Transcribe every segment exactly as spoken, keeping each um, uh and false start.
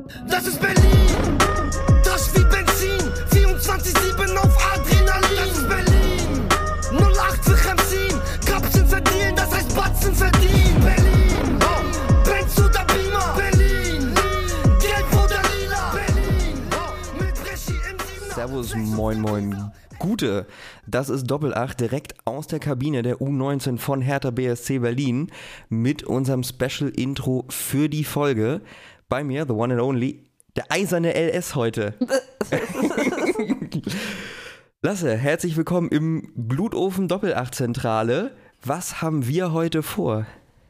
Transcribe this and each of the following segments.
Das ist Berlin, das wie Benzin, vierundzwanzig sieben auf Adrenalin. Das ist Berlin, null acht für Chemsin, Kapseln verdienen, das heißt Batzen verdienen. Berlin, oh, Benz oder Beamer, Berlin, Gelb oder Lila, Berlin, oh, mit Breschi im Siebener. Servus, moin moin. Gute, das ist Doppel acht direkt aus der Kabine der U neunzehn von Hertha B S C Berlin mit unserem Special-Intro für die Folge. Bei mir, the one and only, der eiserne L S heute. Lasse, herzlich willkommen im Blutofen Doppel acht Zentrale. Was haben wir heute vor?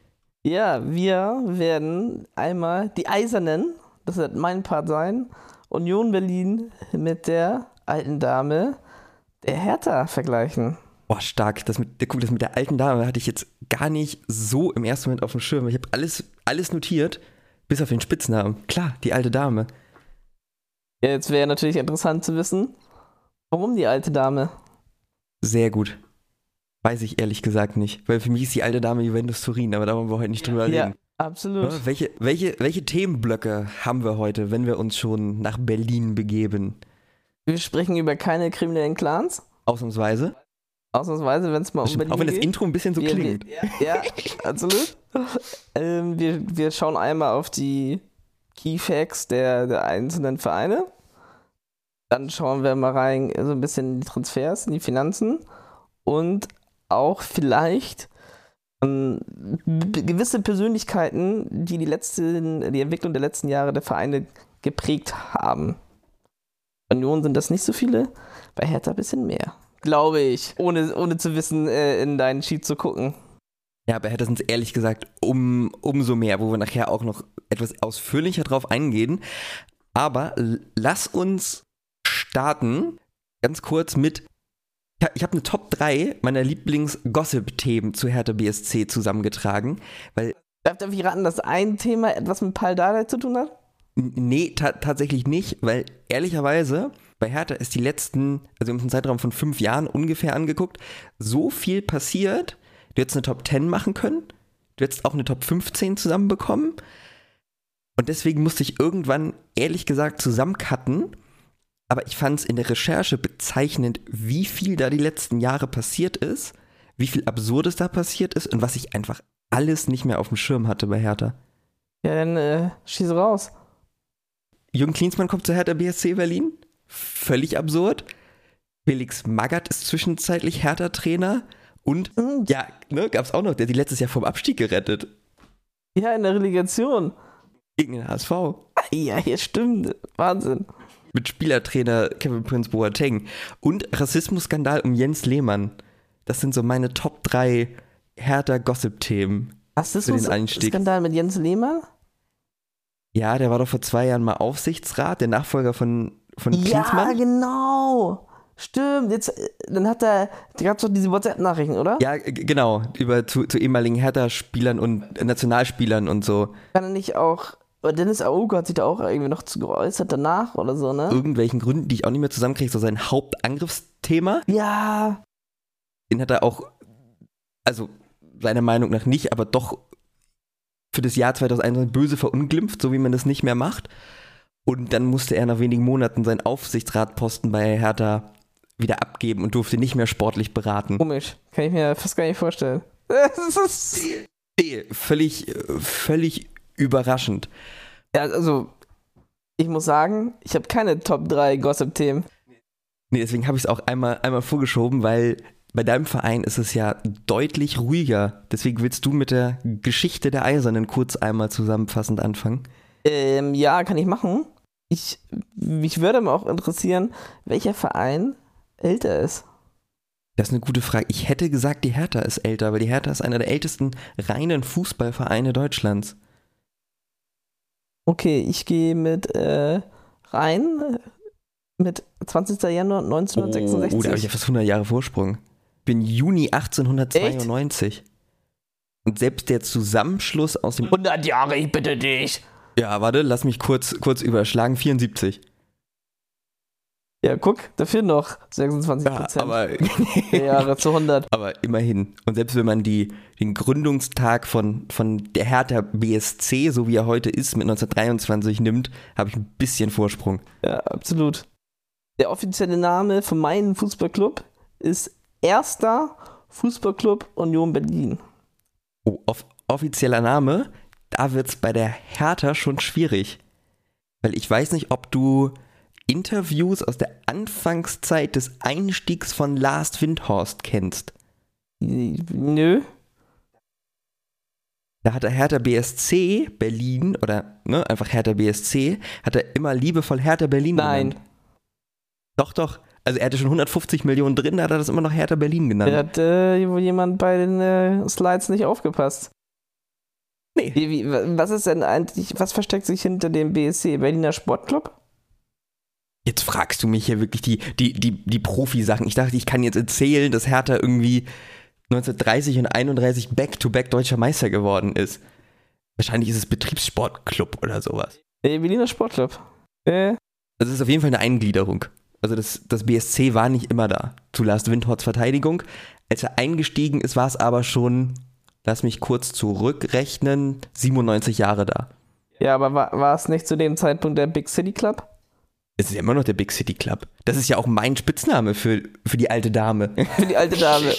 Ja, wir werden einmal die Eisernen, das wird mein Part sein, Union Berlin mit der alten Dame der Hertha vergleichen. Boah, stark. Das mit, guck, das mit der alten Dame hatte ich jetzt gar nicht so im ersten Moment auf dem Schirm. Ich habe alles, alles notiert, bis auf den Spitznamen. Klar, die alte Dame. Ja, jetzt wäre natürlich interessant zu wissen, warum die alte Dame? Sehr gut. Weiß ich ehrlich gesagt nicht. Weil für mich ist die alte Dame Juventus Turin, aber da wollen wir heute nicht drüber Ja, reden. absolut. Ja, welche, welche, welche Themenblöcke haben wir heute, wenn wir uns schon nach Berlin begeben? Wir sprechen über keine kriminellen Clans. Ausnahmsweise. Ausnahmsweise, wenn es mal um Stimmt, Berlin auch wenn das geht. Intro ein bisschen so wir, klingt. Wir, ja, absolut. ähm, wir, wir schauen einmal auf die Key Facts der, der einzelnen Vereine. Dann schauen wir mal rein, so ein bisschen in die Transfers, in die Finanzen. Und auch vielleicht ähm, b- gewisse Persönlichkeiten, die die, letzten, die Entwicklung der letzten Jahre der Vereine geprägt haben. Bei Union sind das nicht so viele, bei Hertha ein bisschen mehr. Glaube ich, ohne, ohne zu wissen, äh, in deinen Sheet zu gucken. Ja, bei Hertha sind es ehrlich gesagt um, umso mehr, wo wir nachher auch noch etwas ausführlicher drauf eingehen. Aber l- lass uns starten, ganz kurz mit, ja, ich habe eine Top drei meiner Lieblings-Gossip-Themen zu Hertha B S C zusammengetragen, weil Darf, darf ich raten, dass ein Thema etwas mit Pal Dardai zu tun hat? Nee, ta- tatsächlich nicht, weil ehrlicherweise bei Hertha ist die letzten, also im Zeitraum von fünf Jahren ungefähr angeguckt, so viel passiert. Du hättest eine Top zehn machen können, du hättest auch eine Top fünfzehn zusammenbekommen und deswegen musste ich irgendwann ehrlich gesagt zusammencutten, aber ich fand es in der Recherche bezeichnend, wie viel da die letzten Jahre passiert ist, wie viel Absurdes da passiert ist und was ich einfach alles nicht mehr auf dem Schirm hatte bei Hertha. Ja, dann äh, schieß raus. Jürgen Klinsmann kommt zu Hertha B S C Berlin. Völlig absurd. Felix Magath ist zwischenzeitlich Hertha-Trainer. Und, Mhm. ja, ne, gab's auch noch, der hat die letztes Jahr vom Abstieg gerettet. Ja, in der Relegation. Gegen den H S V. Ja, hier stimmt. Wahnsinn. Mit Spielertrainer Kevin Prince Boateng. Und Rassismusskandal um Jens Lehmann. Das sind so meine Top drei Hertha-Gossip-Themen. Was ist Für das den Einstieg. Skandal mit Jens Lehmann? Ja, der war doch vor zwei Jahren mal Aufsichtsrat, der Nachfolger von, von Ja, Klinsmann. genau. Stimmt. Jetzt, äh, dann hat er, da gab es doch diese WhatsApp-Nachrichten, oder? Ja, g- genau. Über zu, zu ehemaligen Hertha-Spielern und Nationalspielern und so. Kann er nicht auch, aber Dennis Aogo hat sich da auch irgendwie noch zu geäußert danach oder so, ne? Irgendwelchen Gründen, die ich auch nicht mehr zusammenkriege, so sein Hauptangriffsthema. Ja. Den hat er auch, also seiner Meinung nach nicht, aber doch für das Jahr zweitausendeinundzwanzig böse verunglimpft, so wie man das nicht mehr macht. Und dann musste er nach wenigen Monaten seinen Aufsichtsratposten bei Hertha wieder abgeben und durfte nicht mehr sportlich beraten. Komisch. Kann ich mir fast gar nicht vorstellen. Das ist, Nee, völlig, völlig überraschend. ja, also, ich muss sagen, ich habe keine Top drei Gossip-Themen. Nee, deswegen habe ich es auch einmal, einmal vorgeschoben, weil bei deinem Verein ist es ja deutlich ruhiger. Deswegen willst du mit der Geschichte der Eisernen kurz einmal zusammenfassend anfangen. Ähm, ja, kann ich machen. Ich, mich würde mal auch interessieren, welcher Verein älter ist. Das ist eine gute Frage. Ich hätte gesagt, die Hertha ist älter, weil die Hertha ist einer der ältesten reinen Fußballvereine Deutschlands. Okay, ich gehe mit äh, rein äh, mit zwanzigster Januar neunzehnhundertsechsundsechzig. Oh, da habe ich ja fast hundert Jahre Vorsprung. Ich bin Juni achtzehnhundertzweiundneunzig. Echt? Und selbst der Zusammenschluss aus dem... hundert Jahre, ich bitte dich. Ja, warte, lass mich kurz, kurz überschlagen. vierundsiebzig. Ja, guck, dafür noch sechsundzwanzig Ja, Prozent aber, der Jahre zu hundert. aber immerhin. Und selbst wenn man die, den Gründungstag von, von der Hertha B S C, so wie er heute ist, mit neunzehnhundertdreiundzwanzig nimmt, habe ich ein bisschen Vorsprung. Ja, absolut. Der offizielle Name von meinem Fußballclub ist Erster Fußballclub Union Berlin. Oh, off- offizieller Name, da wird es bei der Hertha schon schwierig. Weil ich weiß nicht, ob du Interviews aus der Anfangszeit des Einstiegs von Lars Windhorst kennst. Nö. Da hat der Hertha B S C Berlin, oder ne, einfach Hertha B S C, hat er immer liebevoll Hertha Berlin Nein. genannt. Doch, doch. Also er hatte schon hundertfünfzig Millionen drin, da hat er das immer noch Hertha Berlin genannt. Da hat äh, wohl jemand bei den äh, Slides nicht aufgepasst. Nee. Wie, wie, was ist denn eigentlich, was versteckt sich hinter dem B S C, Berliner Sportclub? Jetzt fragst du mich hier wirklich die, die, die, die Profi-Sachen. Ich dachte, ich kann jetzt erzählen, dass Hertha irgendwie neunzehnhundertdreißig und einunddreißig Back-to-Back deutscher Meister geworden ist. Wahrscheinlich ist es Betriebssportclub oder sowas. Äh, Berliner Sportclub. Äh. Das ist auf jeden Fall eine Eingliederung. Also das, das B S C war nicht immer da, zu Lars Windhorsts Verteidigung. Als er eingestiegen ist, war es aber schon, lass mich kurz zurückrechnen, siebenundneunzig Jahre da. Ja, aber war, war es nicht zu dem Zeitpunkt der Big City Club? Es ist ja immer noch der Big City Club. Das ist ja auch mein Spitzname für, für die alte Dame. Für die alte Dame.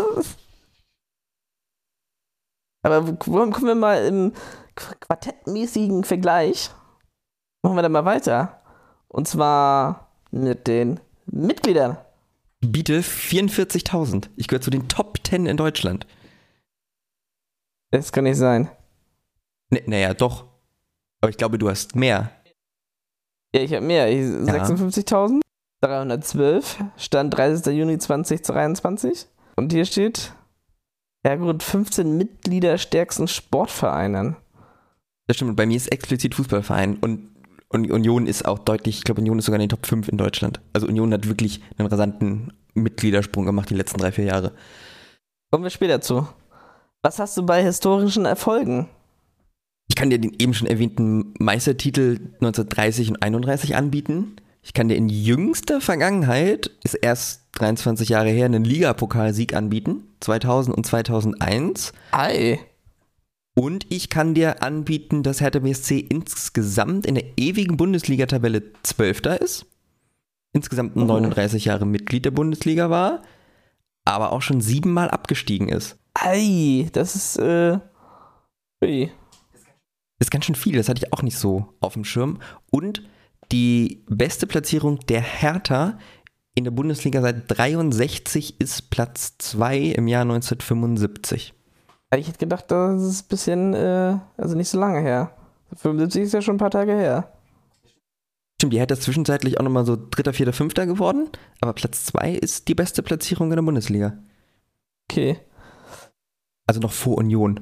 Aber wo kommen wir mal im quartettmäßigen Vergleich? Machen wir da mal weiter. Und zwar mit den Mitgliedern. Biete vierundvierzigtausend. Ich gehöre zu den Top zehn in Deutschland. Das kann nicht sein. N- naja, doch. Aber ich glaube, du hast mehr. Ja, ich habe mehr. Ich, sechsundfünfzigtausenddreihundertzwölf. Stand dreißigster Juni zweitausenddreiundzwanzig. Und hier steht, ja gut, fünfzehn Mitglieder stärksten Sportvereinen. Das stimmt. Bei mir ist explizit Fußballverein. Und, und Union ist auch deutlich, ich glaube, Union ist sogar in den Top fünf in Deutschland. Also Union hat wirklich einen rasanten Mitgliedersprung gemacht die letzten drei, vier Jahre. Kommen wir später zu. Was hast du bei historischen Erfolgen? Ich kann dir den eben schon erwähnten Meistertitel neunzehnhundertdreißig und einunddreißig anbieten. Ich kann dir in jüngster Vergangenheit, ist erst dreiundzwanzig Jahre her, einen Ligapokalsieg anbieten. zweitausend und zweitausendeins. Ei. Und ich kann dir anbieten, dass Hertha B S C insgesamt in der ewigen Bundesliga-Tabelle Zwölfter ist. Insgesamt neununddreißig Jahre Mitglied der Bundesliga war. Aber auch schon siebenmal abgestiegen ist. Ei, das ist, äh, ui. Das ist ganz schön viel, das hatte ich auch nicht so auf dem Schirm. Und die beste Platzierung der Hertha in der Bundesliga seit dreiundsechzig ist Platz zwei im Jahr neunzehnhundertfünfundsiebzig. Ich hätte gedacht, das ist ein bisschen, äh, also nicht so lange her. fünfundsiebzig ist ja schon ein paar Tage her. Stimmt, die Hertha ist zwischenzeitlich auch nochmal so Dritter, Vierter, Fünfter geworden. Aber Platz zwei ist die beste Platzierung in der Bundesliga. Okay. Also noch vor Union.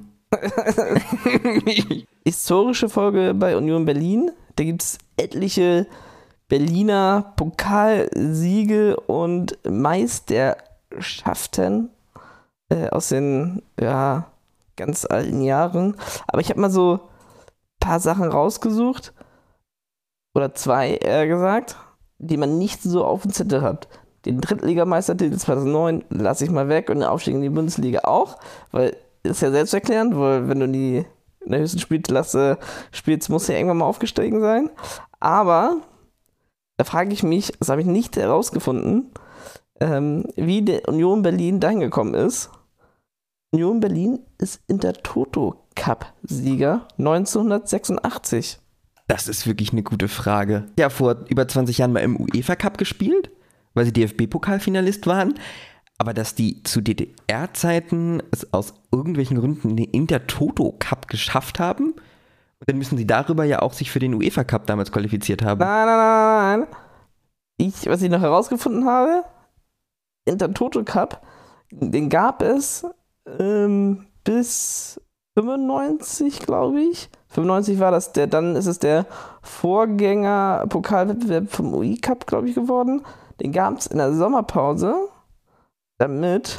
Historische Folge bei Union Berlin. Da gibt es etliche Berliner Pokalsiege und Meisterschaften äh, aus den ja, ganz alten Jahren. Aber ich habe mal so ein paar Sachen rausgesucht, oder zwei eher gesagt, die man nicht so auf dem Zettel hat. Den Drittligameistertitel zweitausendneun lasse ich mal weg und den Aufstieg in die Bundesliga auch, weil ist ja selbsterklärend, weil wenn du die in der höchsten Spielklasse spielst, musst du ja irgendwann mal aufgestiegen sein. Aber da frage ich mich, das habe ich nicht herausgefunden, ähm, wie der Union Berlin dahin gekommen ist. Union Berlin ist Intertoto-Cup-Sieger neunzehnhundertsechsundachtzig. Das ist wirklich eine gute Frage. Ja, vor über zwanzig Jahren mal im UEFA Cup gespielt, weil sie D F B-Pokalfinalist waren. Aber dass die zu D D R-Zeiten es aus irgendwelchen Gründen den Intertoto-Cup geschafft haben, und dann müssen sie darüber ja auch sich für den UEFA Cup damals qualifiziert haben. Nein, nein, nein, nein. Ich, was ich noch herausgefunden habe, Intertoto Cup, den gab es ähm, bis fünfundneunzig, glaube ich. fünfundneunzig war das der, dann ist es der Vorgänger-Pokalwettbewerb vom U E Cup, glaube ich, geworden. Den gab es in der Sommerpause, damit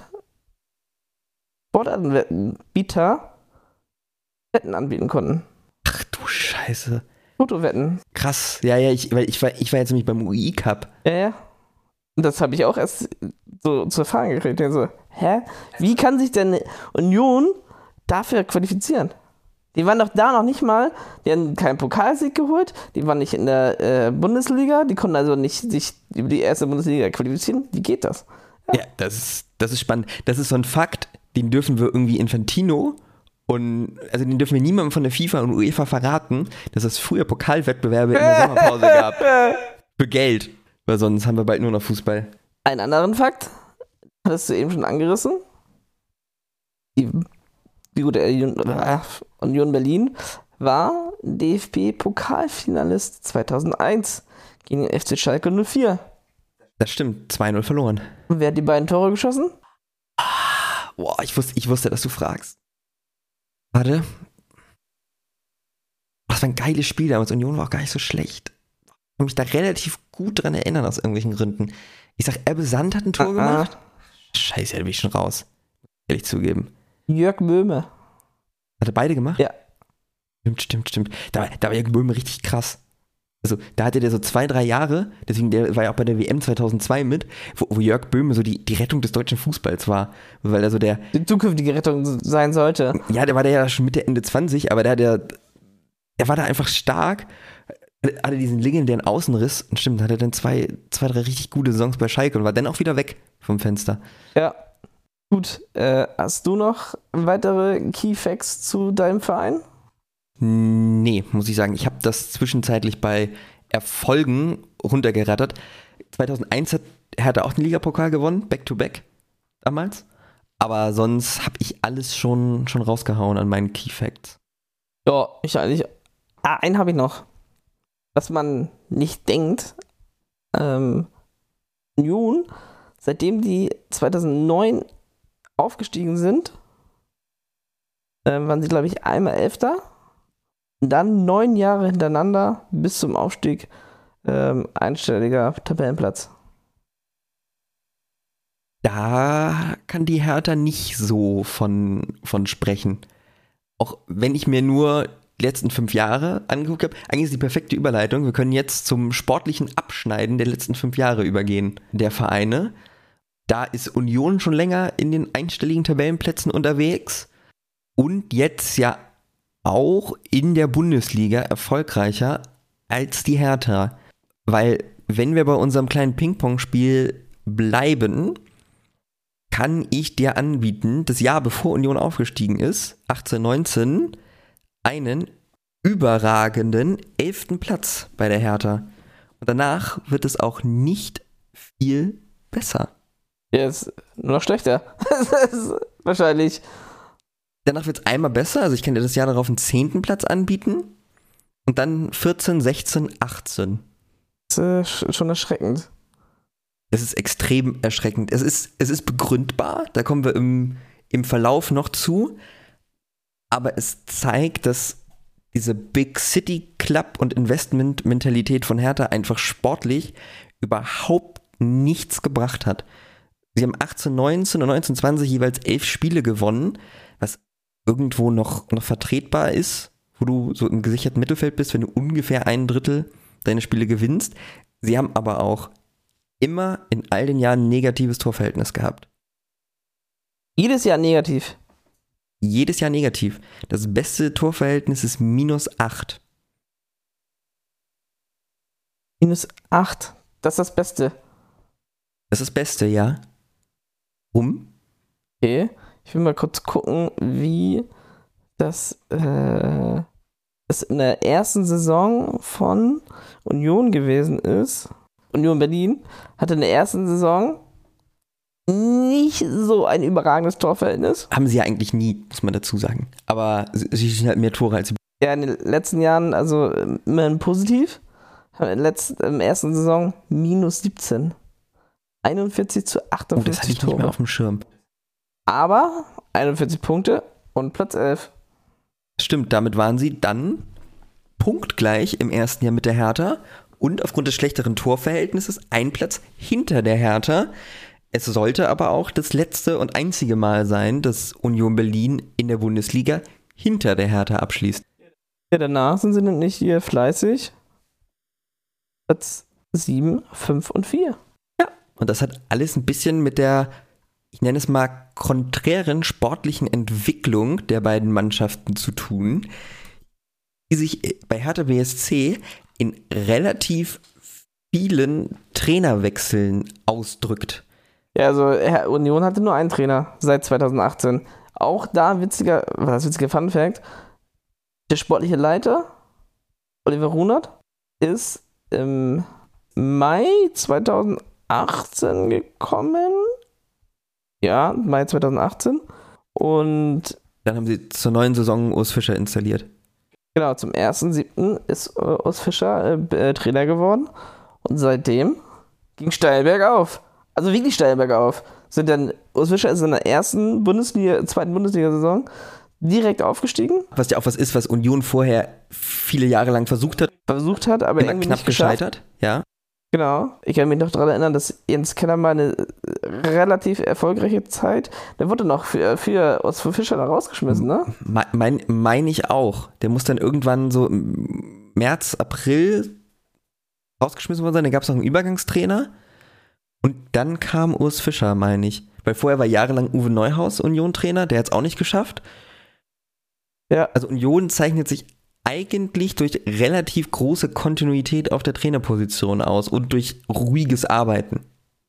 Sportanbieter Wetten anbieten konnten. Ach du Scheiße. Fotowetten. Krass. Ja, ja, ich, weil ich, war, ich war jetzt nämlich beim U E Cup. Ja, ja. Und das habe ich auch erst so zu erfahren gekriegt. Ich so, hä? Wie kann sich denn Union dafür qualifizieren? Die waren doch da noch nicht mal, die haben keinen Pokalsieg geholt, die waren nicht in der äh, Bundesliga, die konnten also nicht sich über die erste Bundesliga qualifizieren. Wie geht das? Ja, ja das, ist, das ist spannend. Das ist so ein Fakt, den dürfen wir irgendwie Infantino und, also den dürfen wir niemandem von der FIFA und UEFA verraten, dass es früher Pokalwettbewerbe in der Sommerpause gab. Für Geld. Weil sonst haben wir bald nur noch Fußball. Einen anderen Fakt, hattest du eben schon angerissen. Die, die gute äh, Union Berlin war D F B-Pokalfinalist zweitausendeins gegen den F C Schalke null vier. Das stimmt, zwei null verloren. Und wer hat die beiden Tore geschossen? Ah, boah, ich wusste, ich wusste, dass du fragst. Warte. Das war ein geiles Spiel damals. Union war auch gar nicht so schlecht. Ich kann mich da relativ gut dran erinnern, aus irgendwelchen Gründen. Ich sag, Ebbe Sand hat ein Tor ah, gemacht. Ah. Scheiße, da bin ich schon raus. Ehrlich zugeben. Jörg Böhme. Hat er beide gemacht? Ja. Stimmt, stimmt, stimmt. Da, da war Jörg Böhme richtig krass. Also, da hatte der so zwei, drei Jahre, deswegen, der war ja auch bei der W M zweitausendzwei mit, wo, wo Jörg Böhme so die, die Rettung des deutschen Fußballs war. Weil er so der... Die zukünftige Rettung sein sollte. Ja, der war da ja schon Mitte, Ende zwanzig, aber der, der, der war da einfach stark. Hatte diesen legendären Außenriss und stimmt, hatte dann zwei, zwei, drei richtig gute Saisons bei Schalke und war dann auch wieder weg vom Fenster. Ja, gut. Äh, hast du noch weitere Key Facts zu deinem Verein? Nee, muss ich sagen. Ich habe das zwischenzeitlich bei Erfolgen runtergerattert. zweitausendeins hat Hertha auch den Ligapokal gewonnen, Back-to-Back damals. Aber sonst habe ich alles schon, schon rausgehauen an meinen Key Facts. Ja, ich eigentlich. Ah, einen habe ich noch. Was man nicht denkt, ähm, Union, seitdem die zweitausendneun aufgestiegen sind, ähm, waren sie, glaube ich, einmal Elfter. Und dann neun Jahre hintereinander bis zum Aufstieg ähm, einstelliger Tabellenplatz. Da kann die Hertha nicht so von, von sprechen. Auch wenn ich mir nur die letzten fünf Jahre angeguckt habe, eigentlich ist die perfekte Überleitung. Wir können jetzt zum sportlichen Abschneiden der letzten fünf Jahre übergehen, der Vereine. Da ist Union schon länger in den einstelligen Tabellenplätzen unterwegs und jetzt ja auch in der Bundesliga erfolgreicher als die Hertha. Weil, wenn wir bei unserem kleinen Ping-Pong-Spiel bleiben, kann ich dir anbieten, das Jahr bevor Union aufgestiegen ist, achtzehn neunzehn, einen überragenden elften Platz bei der Hertha. Und danach wird es auch nicht viel besser. Jetzt nur noch schlechter. Das ist wahrscheinlich. Danach wird es einmal besser, also ich kann dir das Jahr darauf einen zehnten Platz anbieten. Und dann vierzehn, sechzehn, achtzehn. Das ist schon erschreckend. Es ist extrem erschreckend. Es ist, es ist begründbar, da kommen wir im, im Verlauf noch zu. Aber es zeigt, dass diese Big City Club und Investment-Mentalität von Hertha einfach sportlich überhaupt nichts gebracht hat. Sie haben achtzehn neunzehn und neunzehn zwanzig jeweils elf Spiele gewonnen, was irgendwo noch, noch vertretbar ist, wo du so im gesicherten Mittelfeld bist, wenn du ungefähr ein Drittel deine Spiele gewinnst. Sie haben aber auch immer in all den Jahren ein negatives Torverhältnis gehabt. Jedes Jahr negativ? Jedes Jahr negativ. Das beste Torverhältnis ist minus acht. Minus acht? Das ist das Beste? Das ist das Beste, ja. Warum? Okay, ich will mal kurz gucken, wie das, äh, das in der ersten Saison von Union gewesen ist. Union Berlin hatte in der ersten Saison nicht so ein überragendes Torverhältnis. Haben sie ja eigentlich nie, muss man dazu sagen. Aber sie schießen halt mehr Tore als sie. Ja, in den letzten Jahren, also immerhin positiv. Haben in der letzten, in der ersten Saison minus siebzehn. einundvierzig zu achtundfünfzig oh, das hatte ich Tore. nicht mehr auf dem Schirm. Aber einundvierzig Punkte und Platz elf. Stimmt, damit waren sie dann punktgleich im ersten Jahr mit der Hertha und aufgrund des schlechteren Torverhältnisses ein Platz hinter der Hertha. Es sollte aber auch das letzte und einzige Mal sein, dass Union Berlin in der Bundesliga hinter der Hertha abschließt. Ja, danach sind sie nämlich hier fleißig. Platz sieben, fünf und vier. Ja, Und das hat alles ein bisschen mit der, ich nenne es mal, konträren sportlichen Entwicklung der beiden Mannschaften zu tun, die sich bei Hertha B S C in relativ vielen Trainerwechseln ausdrückt. Ja, also Union hatte nur einen Trainer seit zweitausendachtzehn. Auch da witziger, was witziger Fun Fact, der sportliche Leiter, Oliver Runert, ist im Mai zweitausendachtzehn gekommen. Ja, Mai zweitausendachtzehn. Und dann haben sie zur neuen Saison Urs Fischer installiert. Genau, zum ersten siebten ist Urs Fischer äh, Trainer geworden. Und seitdem ging steil bergauf. Also wirklich steil bergauf. Sind dann, Urs Fischer ist in der ersten Bundesliga, zweiten Bundesliga-Saison direkt aufgestiegen. Was ja auch was ist, was Union vorher viele Jahre lang versucht hat. Versucht hat, aber immer irgendwie knapp nicht geschafft. gescheitert, ja. Genau. Ich kann mich noch daran erinnern, dass Jens Keller mal eine relativ erfolgreiche Zeit, der wurde noch für, für Urs Fischer da rausgeschmissen, ne? Meine mein ich auch. Der muss dann irgendwann so im März, April rausgeschmissen worden sein. Da gab es noch einen Übergangstrainer. Und dann kam Urs Fischer, meine ich. Weil vorher war jahrelang Uwe Neuhaus Union-Trainer, der hat es auch nicht geschafft. Ja. Also Union zeichnet sich eigentlich durch relativ große Kontinuität auf der Trainerposition aus und durch ruhiges Arbeiten.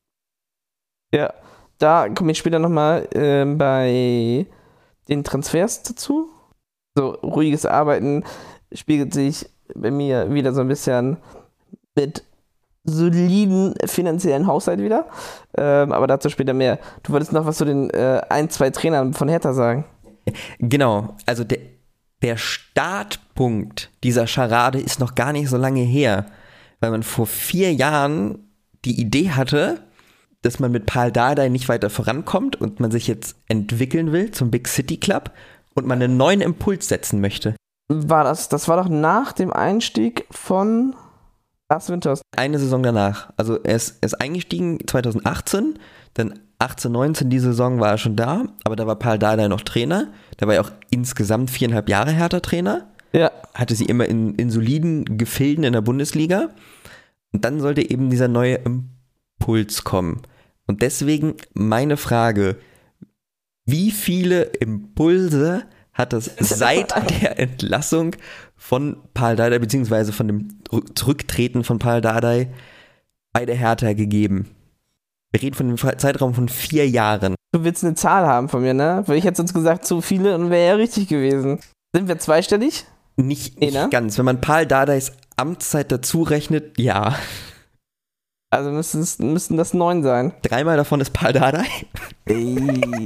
Ja, da komme ich später nochmal äh, bei den Transfers dazu. So, ruhiges Arbeiten spiegelt sich bei mir wieder so ein bisschen mit soliden finanziellen Haushalt wieder. Ähm, aber dazu später mehr. Du wolltest noch was zu den äh, ein, zwei Trainern von Hertha sagen. Genau, also der Der Startpunkt dieser Scharade ist noch gar nicht so lange her, weil man vor vier Jahren die Idee hatte, dass man mit Pal Dardai nicht weiter vorankommt und man sich jetzt entwickeln will zum Big City Club und man einen neuen Impuls setzen möchte. War das, das war doch nach dem Einstieg von Lars Winters. Eine Saison danach. Also er ist, er ist eingestiegen zweitausendachtzehn, dann achtzehn, neunzehn, die Saison war er schon da, aber da war Pal Dardai noch Trainer. Der war ja auch insgesamt viereinhalb Jahre Hertha-Trainer. Ja. Hatte sie immer in, in soliden Gefilden in der Bundesliga. Und dann sollte eben dieser neue Impuls kommen. Und deswegen meine Frage, wie viele Impulse hat es seit der Entlassung von Pal Dardai, beziehungsweise von dem Zurücktreten von Pal Dardai bei der Hertha gegeben? Wir reden von einem Zeitraum von vier Jahren. Du willst eine Zahl haben von mir, ne? Weil ich hätte sonst gesagt, zu viele und wäre ja richtig gewesen. Sind wir zweistellig? Nicht, Nee, nicht ne? ganz. Wenn man Pal Dardais Amtszeit dazu rechnet, ja. Also müssten, es, müssten das neun sein. Dreimal davon ist Pal Dardai. Ey.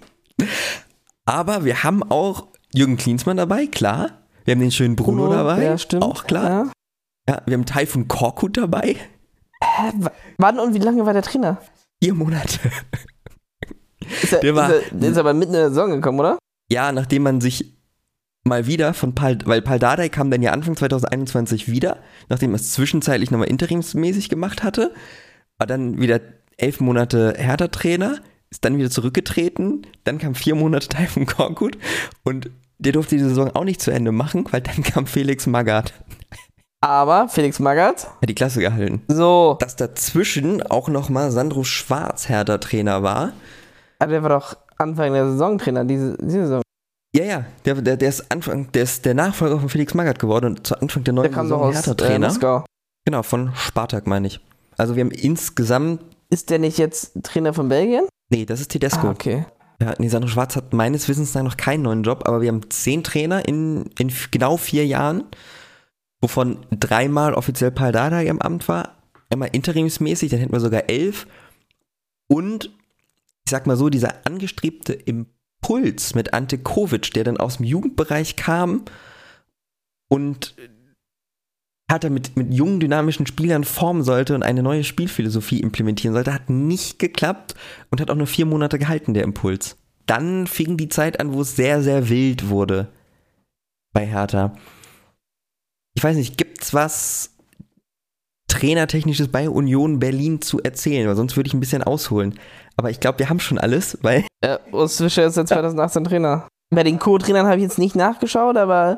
Aber wir haben auch Jürgen Klinsmann dabei, klar. Wir haben den schönen Bruno, Bruno dabei, ja, stimmt. auch klar. Ja. Ja, wir haben Taifun Korkut dabei. Hä, w- wann und wie lange war der Trainer? Vier Monate. Ist er, Der war- ist, er, der ist aber mitten in der Saison gekommen, oder? Ja, nachdem man sich mal wieder von Pal, weil Pal Dardai kam dann ja Anfang zweitausendeinundzwanzig wieder, nachdem er es zwischenzeitlich nochmal interimsmäßig gemacht hatte, war dann wieder elf Monate Hertha-Trainer, ist dann wieder zurückgetreten, dann kam vier Monate Taifun Korkut und der durfte die Saison auch nicht zu Ende machen, weil dann kam Felix Magath. Aber Felix Magath. Hat die Klasse gehalten. So. Dass dazwischen auch nochmal Sandro Schwarz Hertha-Trainer war. Ah, der war doch Anfang der Saison Trainer, diese, diese Saison. Ja, ja, der, der, der ist Anfang, der ist der Nachfolger von Felix Magath geworden und zu Anfang der neuen Der kam doch Saison aus äh, Hertha-Trainer. Moskau. Genau, von Spartak meine ich. Also wir haben insgesamt, Ist der nicht jetzt Trainer von Belgien? nee, das ist Tedesco. Ah, okay. Ja, nee, Sandro Schwarz hat meines Wissens nach noch keinen neuen Job, aber wir haben zehn Trainer in, in f- genau vier Jahren, wovon dreimal offiziell Pal Dardai im Amt war, einmal interimsmäßig, dann hätten wir sogar elf. Und ich sag mal so, dieser angestrebte Impuls mit Ante Kovic, der dann aus dem Jugendbereich kam und hat er mit, mit jungen, dynamischen Spielern formen sollte und eine neue Spielphilosophie implementieren sollte, hat nicht geklappt und hat auch nur vier Monate gehalten, der Impuls. Dann fing die Zeit an, wo es sehr, sehr wild wurde bei Hertha. Ich weiß nicht, gibt's was Trainertechnisches bei Union Berlin zu erzählen? Weil sonst würde ich ein bisschen ausholen. Aber ich glaube, wir haben schon alles, weil Ja, Urs Fischer ist seit zweitausendachtzehn Trainer. Bei den Co-Trainern habe ich jetzt nicht nachgeschaut, aber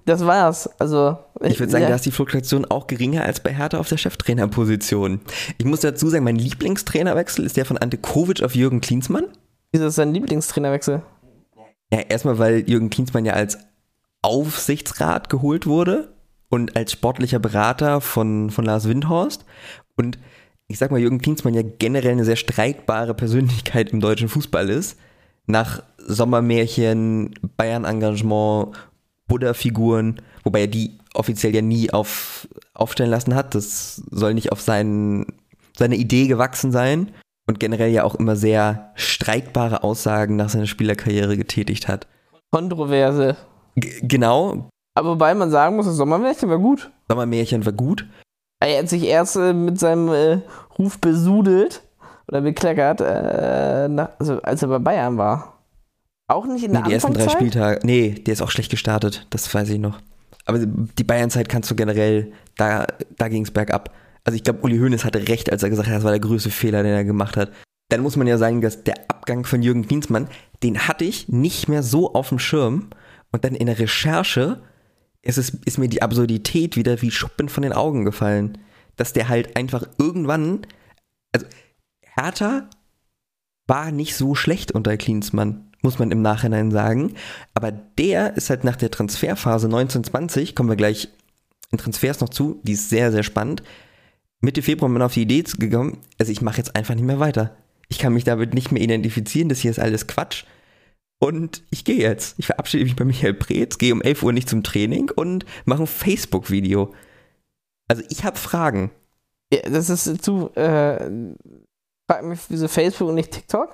das war's. Also, Ich würde sagen, ja. da ist die Fluktuation auch geringer als bei Hertha auf der Cheftrainerposition. Ich muss dazu sagen, mein Lieblingstrainerwechsel ist der von Ante Kovic auf Jürgen Klinsmann. Wieso ist dein Lieblingstrainerwechsel? Ja, erstmal, weil Jürgen Klinsmann ja als Aufsichtsrat geholt wurde und als sportlicher Berater von, von Lars Windhorst. Und ich sag mal, Jürgen Klinsmann ja generell eine sehr streitbare Persönlichkeit im deutschen Fußball ist. Nach Sommermärchen, Bayern-Engagement, Buddha-Figuren, wobei er die offiziell ja nie auf, aufstellen lassen hat. Das soll nicht auf seinen, seine Idee gewachsen sein und generell ja auch immer sehr streitbare Aussagen nach seiner Spielerkarriere getätigt hat. Kontroverse. G- genau, Aber wobei man sagen muss, das Sommermärchen war gut. Sommermärchen war gut. Er hat sich erst äh, mit seinem äh, Ruf besudelt oder bekleckert, äh, nach, also als er bei Bayern war. Auch nicht in Nee, der die ersten drei Anfangszeit? Spieltage. Nee, der ist auch schlecht gestartet, das weiß ich noch. Aber die Bayern-Zeit kannst du generell, da, da ging es bergab. Also ich glaube, Uli Hoeneß hatte recht, als er gesagt hat, das war der größte Fehler, den er gemacht hat. Dann muss man ja sagen, dass der Abgang von Jürgen Klinsmann, den hatte ich nicht mehr so auf dem Schirm. Und dann in der Recherche ist, es, ist mir die Absurdität wieder wie Schuppen von den Augen gefallen. Dass der halt einfach irgendwann, also Hertha war nicht so schlecht unter Klinsmann, muss man im Nachhinein sagen. Aber der ist halt nach der Transferphase neunzehn zwanzig, kommen wir gleich in Transfers noch zu, die ist sehr, sehr spannend. Mitte Februar bin ich auf die Idee gekommen, also ich mache jetzt einfach nicht mehr weiter. Ich kann mich damit nicht mehr identifizieren, das hier ist alles Quatsch. Und ich gehe jetzt. Ich verabschiede mich bei Michael Preetz, gehe um elf Uhr nicht zum Training und mache ein Facebook-Video. Also ich habe Fragen. Ja, das ist zu, äh, frag mich, wieso Facebook und nicht TikTok?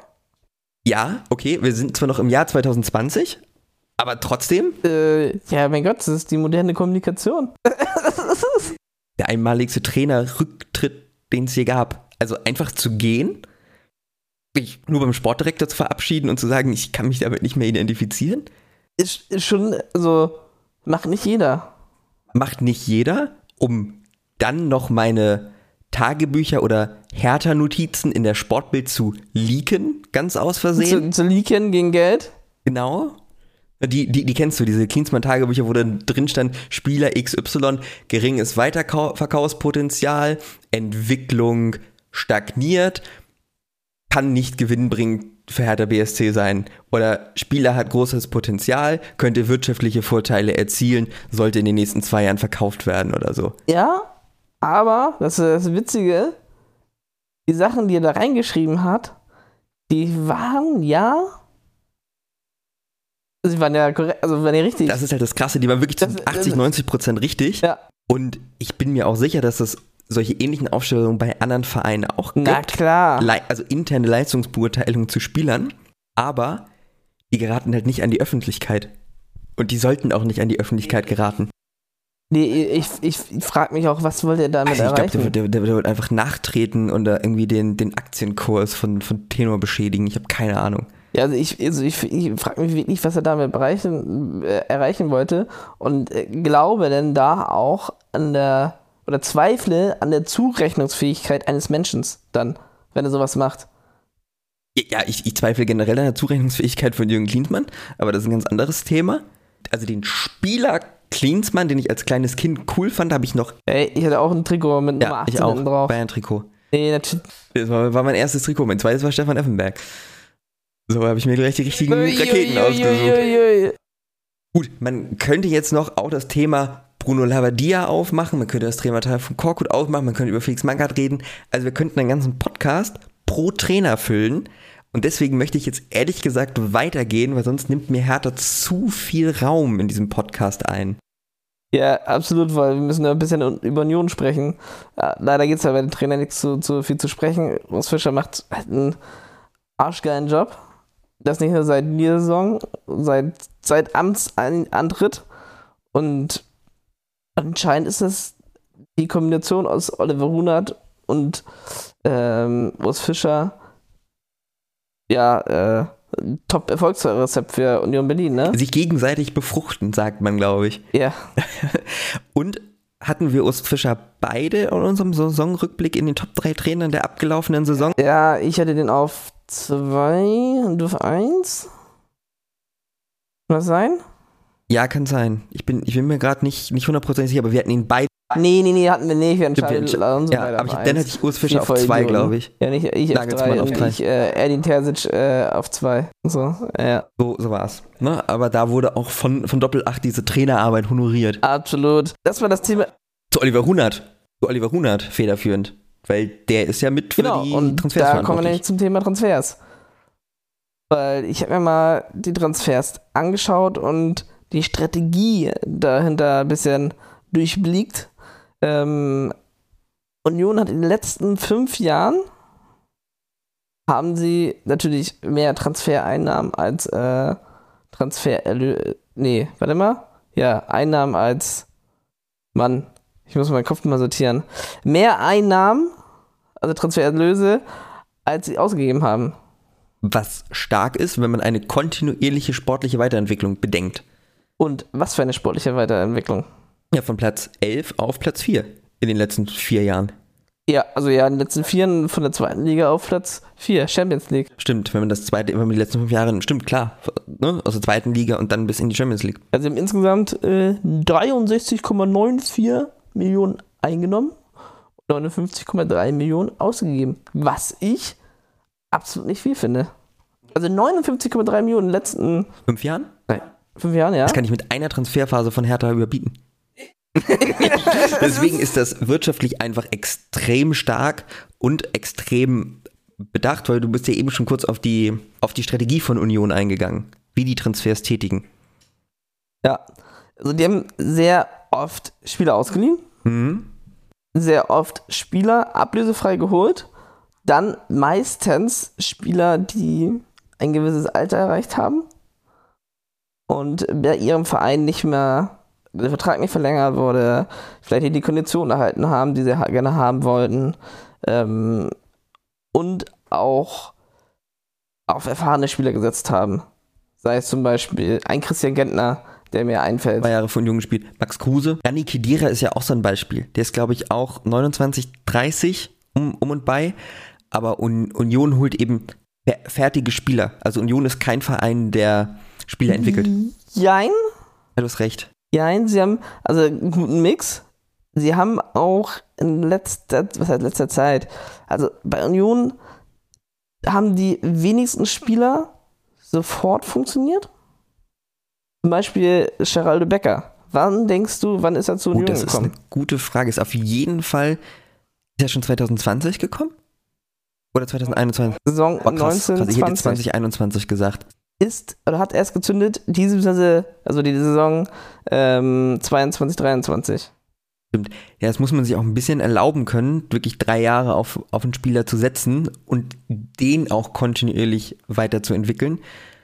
Ja, okay, wir sind zwar noch im Jahr zwanzig zwanzig, aber trotzdem. Äh, ja, mein Gott, das ist die moderne Kommunikation. Der einmaligste Trainerrücktritt, den es je gab. Also einfach zu gehen, sich nur beim Sportdirektor zu verabschieden und zu sagen, ich kann mich damit nicht mehr identifizieren. Ist, ist schon, also, macht nicht jeder. Macht nicht jeder, um dann noch meine Tagebücher oder Hertha-Notizen in der Sportbild zu leaken, ganz aus Versehen. Zu, zu leaken gegen Geld? Genau. Die, die, die kennst du, diese Klinsmann-Tagebücher, wo dann drin stand, Spieler X Y, geringes Weiterverkaufspotenzial, Entwicklung stagniert, kann nicht gewinnbringend für Hertha B S C sein. Oder Spieler hat großes Potenzial, könnte wirtschaftliche Vorteile erzielen, sollte in den nächsten zwei Jahren verkauft werden oder so. Ja, aber, das ist das Witzige, die Sachen, die er da reingeschrieben hat, die waren ja, sie waren ja korrekt, also waren ja richtig. Das ist halt das Krasse, die waren wirklich zu Das- achtzig, neunzig Prozent richtig. Ja. Und ich bin mir auch sicher, dass es solche ähnlichen Aufstellungen bei anderen Vereinen auch gibt. Na klar. Le- also interne Leistungsbeurteilung zu Spielern, aber die geraten halt nicht an die Öffentlichkeit. Und die sollten auch nicht an die Öffentlichkeit geraten. Nee, ich, ich, ich frage mich auch, was wollte er damit Also ich glaube, erreichen? der, der, der wird einfach nachtreten und da irgendwie den, den Aktienkurs von, von Tenor beschädigen. Ich habe keine Ahnung. Ja, also ich, also ich, ich frage mich wirklich, was er damit erreichen, äh, erreichen wollte und äh, glaube denn da auch an der, oder zweifle an der Zurechnungsfähigkeit eines Menschen dann, wenn er sowas macht. Ja, ich, ich zweifle generell an der Zurechnungsfähigkeit von Jürgen Klinsmann, aber das ist ein ganz anderes Thema. Also den Spieler Klinsmann, den ich als kleines Kind cool fand, habe ich noch. Ey, ich hatte auch ein Trikot mit Nummer Ja, achtzehn ich auch. hinten drauf. Bayern-Trikot. Nee, natürlich. Das war, war mein erstes Trikot. Mein zweites war Stefan Effenberg. So habe ich mir gleich die richtigen Raketen ausgesucht. Uiuiui. Gut, man könnte jetzt noch auch das Thema Bruno Labbadia aufmachen, man könnte das Thema von Korkut aufmachen, man könnte über Felix Magath reden. Also wir könnten einen ganzen Podcast pro Trainer füllen. Und deswegen möchte ich jetzt ehrlich gesagt weitergehen, weil sonst nimmt mir Hertha zu viel Raum in diesem Podcast ein. Ja, absolut, weil wir müssen ja ein bisschen über Union sprechen. Ja, leider gibt es ja bei den Trainern nichts zu, zu viel zu sprechen. Urs Fischer macht halt einen arschgeilen Job. Das nicht nur seit dieser Saison, seit, seit Amtsantritt. Und anscheinend ist das die Kombination aus Oliver Runert und ähm, Urs Fischer ja, äh, Top-Erfolgsrezept für Union Berlin, ne? Sich gegenseitig befruchten, sagt man, glaube ich. Ja. Und hatten wir Urs Fischer beide in unserem Saisonrückblick in den Top drei Trainern der abgelaufenen Saison? Ja, ich hatte den auf zwei und du auf eins. Kann das sein? Ja, kann sein. Ich bin, ich bin mir gerade nicht, nicht hundertprozentig sicher, aber wir hatten ihn beide. Nee, nee, nee, hatten wir nicht. Wir hatten Charlie Alonso Ja, beide aber auf ich, dann eins. hatte ich Urs Fischer Vier auf zwei, Vollidioten. glaube ich. Ja, nicht ich auf Nagelsmann drei auf und drei. ich äh, Edin Terzic äh, auf zwei. So, ja. So, so war's. Ne? Aber da wurde auch von, von Doppel acht diese Trainerarbeit honoriert. Absolut. Das war das Thema. Zu Oliver Runert. Zu Oliver Runert federführend. Weil der ist ja mit für Genau, die und Transfers da kommen wir verantwortlich. nämlich zum Thema Transfers. Weil ich habe mir mal die Transfers angeschaut und die Strategie dahinter ein bisschen durchblickt. Ähm, Union hat in den letzten fünf Jahren haben sie natürlich mehr Transfereinnahmen als äh, Transfererlöse. Nee, warte mal. Ja, Einnahmen als Mann. Ich muss meinen Kopf mal sortieren. Mehr Einnahmen, also Transfererlöse, als sie ausgegeben haben. Was stark ist, wenn man eine kontinuierliche sportliche Weiterentwicklung bedenkt. Und was für eine sportliche Weiterentwicklung. Ja, von Platz elf auf Platz vier in den letzten vier Jahren. Ja, also ja, in den letzten vier von der zweiten Liga auf Platz vier, Champions League. Stimmt, wenn man das zweite, wenn man die letzten fünf Jahre, stimmt, klar, ne, aus der zweiten Liga und dann bis in die Champions League. Also sie haben insgesamt äh, dreiundsechzig Komma vierundneunzig Millionen eingenommen und neunundfünfzig Komma drei Millionen ausgegeben. Was ich absolut nicht viel finde. Also neunundfünfzig Komma drei Millionen in den letzten Fünf Jahren? fünf Jahren, ja. Das kann ich mit einer Transferphase von Hertha überbieten. Deswegen ist das wirtschaftlich einfach extrem stark und extrem bedacht, weil du bist ja eben schon kurz auf die, auf die Strategie von Union eingegangen, wie die Transfers tätigen. Ja, also die haben sehr oft Spieler ausgeliehen, Mhm. sehr oft Spieler ablösefrei geholt, dann meistens Spieler, die ein gewisses Alter erreicht haben und bei ihrem Verein nicht mehr, der Vertrag nicht verlängert wurde, vielleicht nicht die Konditionen erhalten haben, die sie ha- gerne haben wollten, ähm, und auch auf erfahrene Spieler gesetzt haben. Sei es zum Beispiel ein Christian Gentner, der mir einfällt. Zwei Jahre von Union gespielt. Max Kruse. Rani Khedira ist ja auch so ein Beispiel. Der ist, glaube ich, auch neunundzwanzig, dreißig um, um und bei. Aber Un- Union holt eben fer- fertige Spieler. Also Union ist kein Verein, der Spieler entwickelt. Jein, Ja, du hast recht. jein, sie haben also einen guten Mix. Sie haben auch in letzter, was heißt letzter Zeit, also bei Union haben die wenigsten Spieler sofort funktioniert. Zum Beispiel Geraldo Becker. Wann denkst du, wann ist er zu Union Gut, das ist gekommen? eine gute Frage. Ist auf jeden Fall, ist er schon zwanzig zwanzig gekommen? Oder zwanzig einundzwanzig? Saison Oh, krass, neunzehn krass. Ich hätte zwanzig zwanzig einundzwanzig gesagt. ist, oder hat erst gezündet, diese, beziehungsweise, also die Saison ähm, zweiundzwanzig, dreiundzwanzig. Ja, das muss man sich auch ein bisschen erlauben können, wirklich drei Jahre auf, auf einen Spieler zu setzen und den auch kontinuierlich weiterzuentwickeln.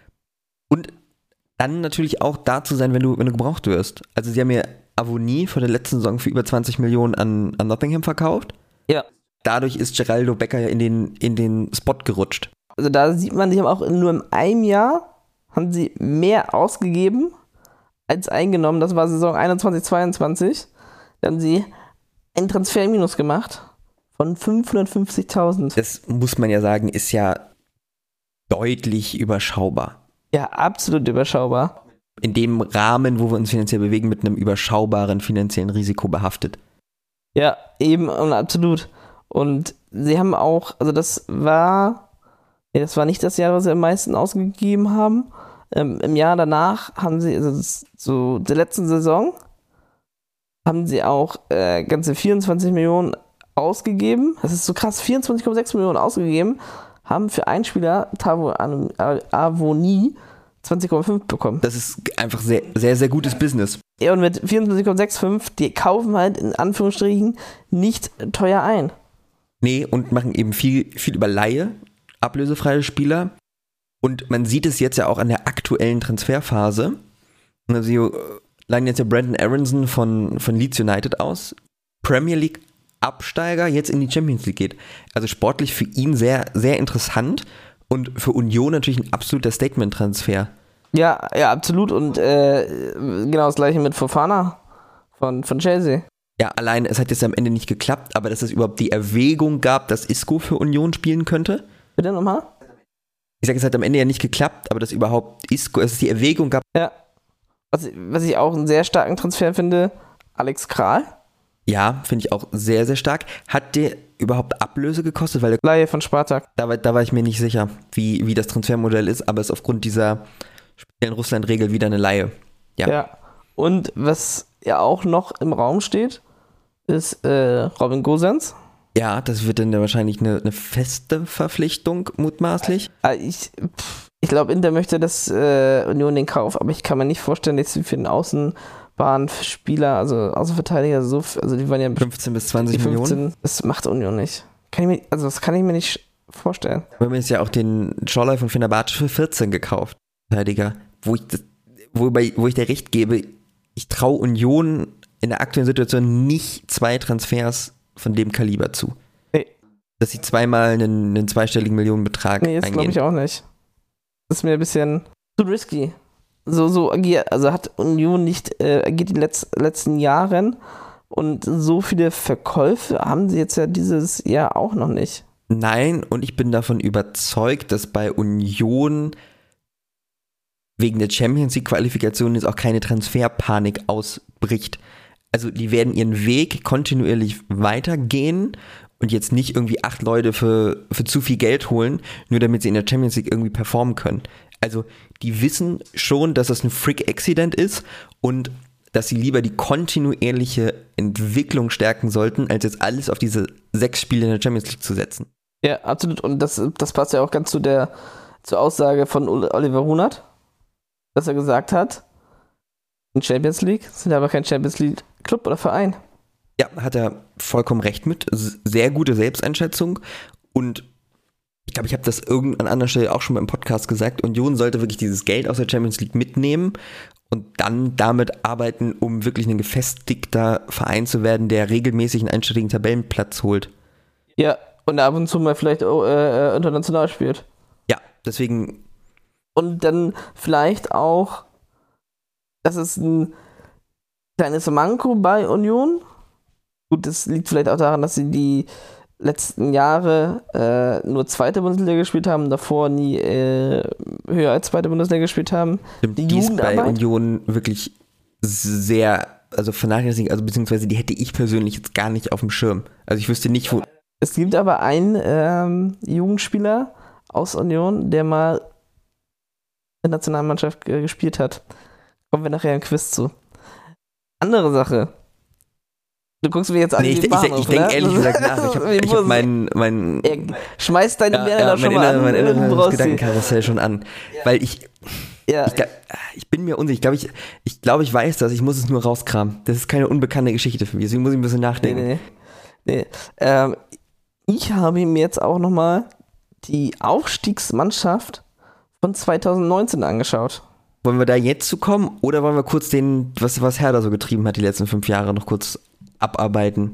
Und dann natürlich auch da zu sein, wenn du, wenn du gebraucht wirst. Also sie haben ja Avonie vor der letzten Saison für über zwanzig Millionen an, an Nottingham verkauft. Ja. Dadurch ist Geraldo Becker ja in den, in den Spot gerutscht. Also da sieht man, die haben auch nur in einem Jahr haben sie mehr ausgegeben als eingenommen. Das war Saison einundzwanzig, zweiundzwanzig. Da haben sie einen Transferminus gemacht von fünfhundertfünfzigtausend. Das muss man ja sagen, ist ja deutlich überschaubar. Ja, absolut überschaubar. In dem Rahmen, wo wir uns finanziell bewegen, mit einem überschaubaren finanziellen Risiko behaftet. Ja, eben und absolut. Und sie haben auch, also das war, nee, das war nicht das Jahr, was sie am meisten ausgegeben haben. Ähm, Im Jahr danach haben sie, also das, so der letzten Saison, haben sie auch äh, ganze vierundzwanzig Millionen ausgegeben. Das ist so krass, vierundzwanzig Komma sechs Millionen ausgegeben, haben für einen Spieler, Tavo Avonie, zwanzig Komma fünf bekommen. Das ist einfach sehr, sehr, sehr gutes Business. Ja, und mit vierundzwanzig Komma fünfundsechzig, die kaufen halt in Anführungsstrichen nicht teuer ein. Nee, und machen eben viel, viel über Laie, ablösefreie Spieler. Und man sieht es jetzt ja auch an der aktuellen Transferphase. Also sie leihen jetzt ja Brandon Aronson von, von Leeds United aus. Premier League Absteiger, jetzt in die Champions League geht. Also sportlich für ihn sehr, sehr interessant und für Union natürlich ein absoluter Statement-Transfer. Ja, ja, absolut. Und äh, genau das gleiche mit Fofana von, von Chelsea. Ja, allein, es hat jetzt am Ende nicht geklappt, aber dass es überhaupt die Erwägung gab, dass Isco für Union spielen könnte. Bitte nochmal? Ich sage, es hat am Ende ja nicht geklappt, aber dass überhaupt Isco, dass es die Erwägung gab, Ja. Was, was ich auch einen sehr starken Transfer finde, Alex Kral. Ja, finde ich auch sehr, sehr stark. Hat der überhaupt Ablöse gekostet? Weil der, Laie von Spartak. da, war, da war ich mir nicht sicher, wie, wie das Transfermodell ist, aber es ist aufgrund dieser speziellen Russland-Regel wieder eine Laie. Ja. ja. Und was ja auch noch im Raum steht, ist äh, Robin Gosens. Ja, das wird dann wahrscheinlich eine, eine feste Verpflichtung, mutmaßlich. Ich, ich glaube, Inter möchte, dass äh, Union den Kauf, aber ich kann mir nicht vorstellen, dass sie für den Außenbahnspieler, also Außenverteidiger, so, also die waren ja fünfzehn bis zwanzig Millionen. Das macht Union nicht. Kann ich mir, also das kann ich mir nicht vorstellen. Wir haben jetzt ja auch den Scholler von Fenerbahce für vierzehn gekauft. Verteidiger. Wo ich, das, wobei, wo ich dir recht gebe, ich traue Union in der aktuellen Situation nicht zwei Transfers von dem Kaliber zu. Nee. Dass sie zweimal einen, einen zweistelligen Millionenbetrag nee, das glaube ich auch nicht. Das ist mir ein bisschen zu risky. So, so agiert, also hat Union nicht äh, agiert in den Letz-, letzten Jahren und so viele Verkäufe haben sie jetzt ja dieses Jahr auch noch nicht. Nein, und ich bin davon überzeugt, dass bei Union wegen der Champions League Qualifikation jetzt auch keine Transferpanik ausbricht. Also die werden ihren Weg kontinuierlich weitergehen und jetzt nicht irgendwie acht Leute für, für zu viel Geld holen, nur damit sie in der Champions League irgendwie performen können. Also die wissen schon, dass das ein Freak-Accident ist und dass sie lieber die kontinuierliche Entwicklung stärken sollten, als jetzt alles auf diese sechs Spiele in der Champions League zu setzen. Ja, absolut. Und das, das passt ja auch ganz zu der zur Aussage von Oliver Runert, dass er gesagt hat, in Champions League sind aber kein Champions League Club oder Verein. Ja, hat er vollkommen recht mit. Sehr gute Selbsteinschätzung. Und ich glaube, ich habe das irgend an anderer Stelle auch schon mal im Podcast gesagt. Union sollte wirklich dieses Geld aus der Champions League mitnehmen und dann damit arbeiten, um wirklich ein gefestigter Verein zu werden, der regelmäßig einen einstelligen Tabellenplatz holt. Ja, und ab und zu mal vielleicht auch, äh, international spielt. Ja, deswegen. Und dann vielleicht auch, das ist ein kleines Manko bei Union. Gut, das liegt vielleicht auch daran, dass sie die letzten Jahre äh, nur zweite Bundesliga gespielt haben, davor nie äh, höher als zweite Bundesliga gespielt haben. Die, die ist bei Union wirklich sehr, also vernachlässigt, also beziehungsweise die hätte ich persönlich jetzt gar nicht auf dem Schirm. Also ich wüsste nicht, wo. Es gibt aber einen ähm, Jugendspieler aus Union, der mal in der Nationalmannschaft äh, gespielt hat. Kommen wir nachher im Quiz zu. Andere Sache. Du guckst mir jetzt an, nee, ich, Bahnhof, ich, ich denke ne? ehrlich gesagt nach. Ich habe hab meinen. Mein, Schmeiß deine ja, Bären ja, da schon mein mal inner, an. Mein inneres Gedankenkarussell schon an. Ja. Weil ich. Ja. Ich, glaub, ich bin mir unsicher. Ich glaube, ich, ich, glaub, ich weiß das. Ich muss es nur rauskramen. Das ist keine unbekannte Geschichte für mich. Deswegen muss ich ein bisschen nachdenken. Nee, nee. nee. Ähm, ich habe mir jetzt auch nochmal die Aufstiegsmannschaft von zwanzig neunzehn angeschaut. Wollen wir da jetzt zu kommen oder wollen wir kurz den, was, was Hertha so getrieben hat die letzten fünf Jahre, noch kurz abarbeiten?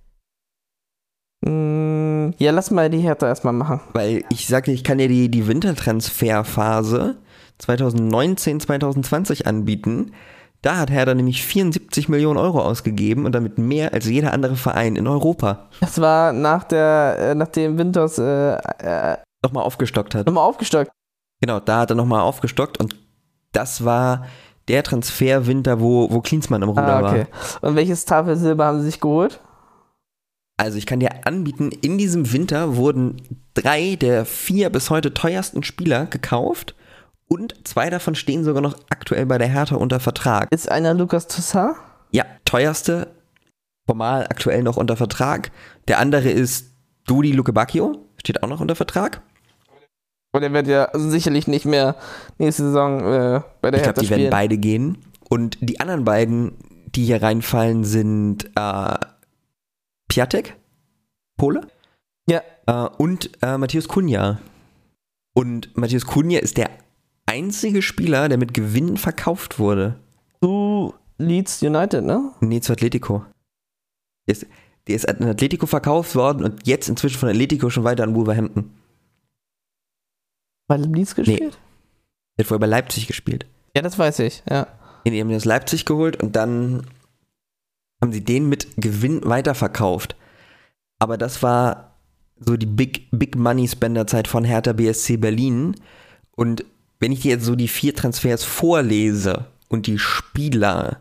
Mm, ja, lass mal die Hertha erstmal machen. Weil ich sagte, ich kann dir die, die Wintertransferphase zwanzig neunzehn, zwanzig zwanzig anbieten. Da hat Hertha nämlich vierundsiebzig Millionen Euro ausgegeben und damit mehr als jeder andere Verein in Europa. Das war nach der, äh, nachdem Winters äh, äh, nochmal aufgestockt hat. Nochmal aufgestockt. Genau, da hat er nochmal aufgestockt und das war der Transferwinter, wo, wo Klinsmann im Ruder ah, okay. war. Und welches Tafelsilber haben sie sich geholt? Also ich kann dir anbieten, in diesem Winter wurden drei der vier bis heute teuersten Spieler gekauft und zwei davon stehen sogar noch aktuell bei der Hertha unter Vertrag. Ist einer Lucas Toussaint? Ja, teuerste, formal aktuell noch unter Vertrag. Der andere ist Dodi Lukebakio, steht auch noch unter Vertrag. Und der wird ja also sicherlich nicht mehr nächste Saison äh, bei der ich Hertha glaub, die spielen. werden beide gehen. Und die anderen beiden, die hier reinfallen, sind äh, Piatek, Pole. Ja. Äh, und äh, Matheus Cunha. Und Matheus Cunha ist der einzige Spieler, der mit Gewinn verkauft wurde. Zu Leeds United, ne? Nee, zu Atletico. Der ist, der ist an Atletico verkauft worden und jetzt inzwischen von Atletico schon weiter an Wolverhampton. Bei Leeds gespielt? Nee. Der hat vorher bei Leipzig gespielt. Ja, das weiß ich, ja. Die haben das Leipzig geholt und dann haben sie den mit Gewinn weiterverkauft. Aber das war so die Big, Big Money Spender Zeit von Hertha B S C Berlin. Und wenn ich dir jetzt so die vier Transfers vorlese und die Spieler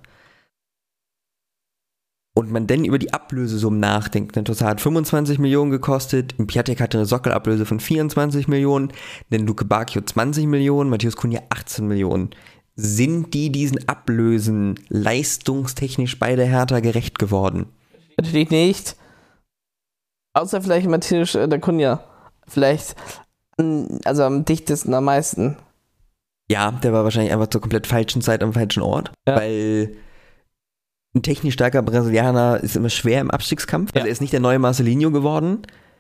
und man dann über die Ablösesummen nachdenkt, denn Toussaint hat fünfundzwanzig Millionen gekostet, Piatek hatte eine Sockelablöse von vierundzwanzig Millionen, dann Luke Bacchio zwanzig Millionen, Matthäus Cunha achtzehn Millionen. Sind die diesen Ablösen leistungstechnisch bei der Hertha gerecht geworden? Natürlich nicht. Außer vielleicht Matthäus der Cunha. Vielleicht, also am dichtesten, am meisten. Ja, der war wahrscheinlich einfach zur komplett falschen Zeit am falschen Ort, ja. weil ein technisch starker Brasilianer ist immer schwer im Abstiegskampf. Also ja. Er ist nicht der neue Marcelinho geworden.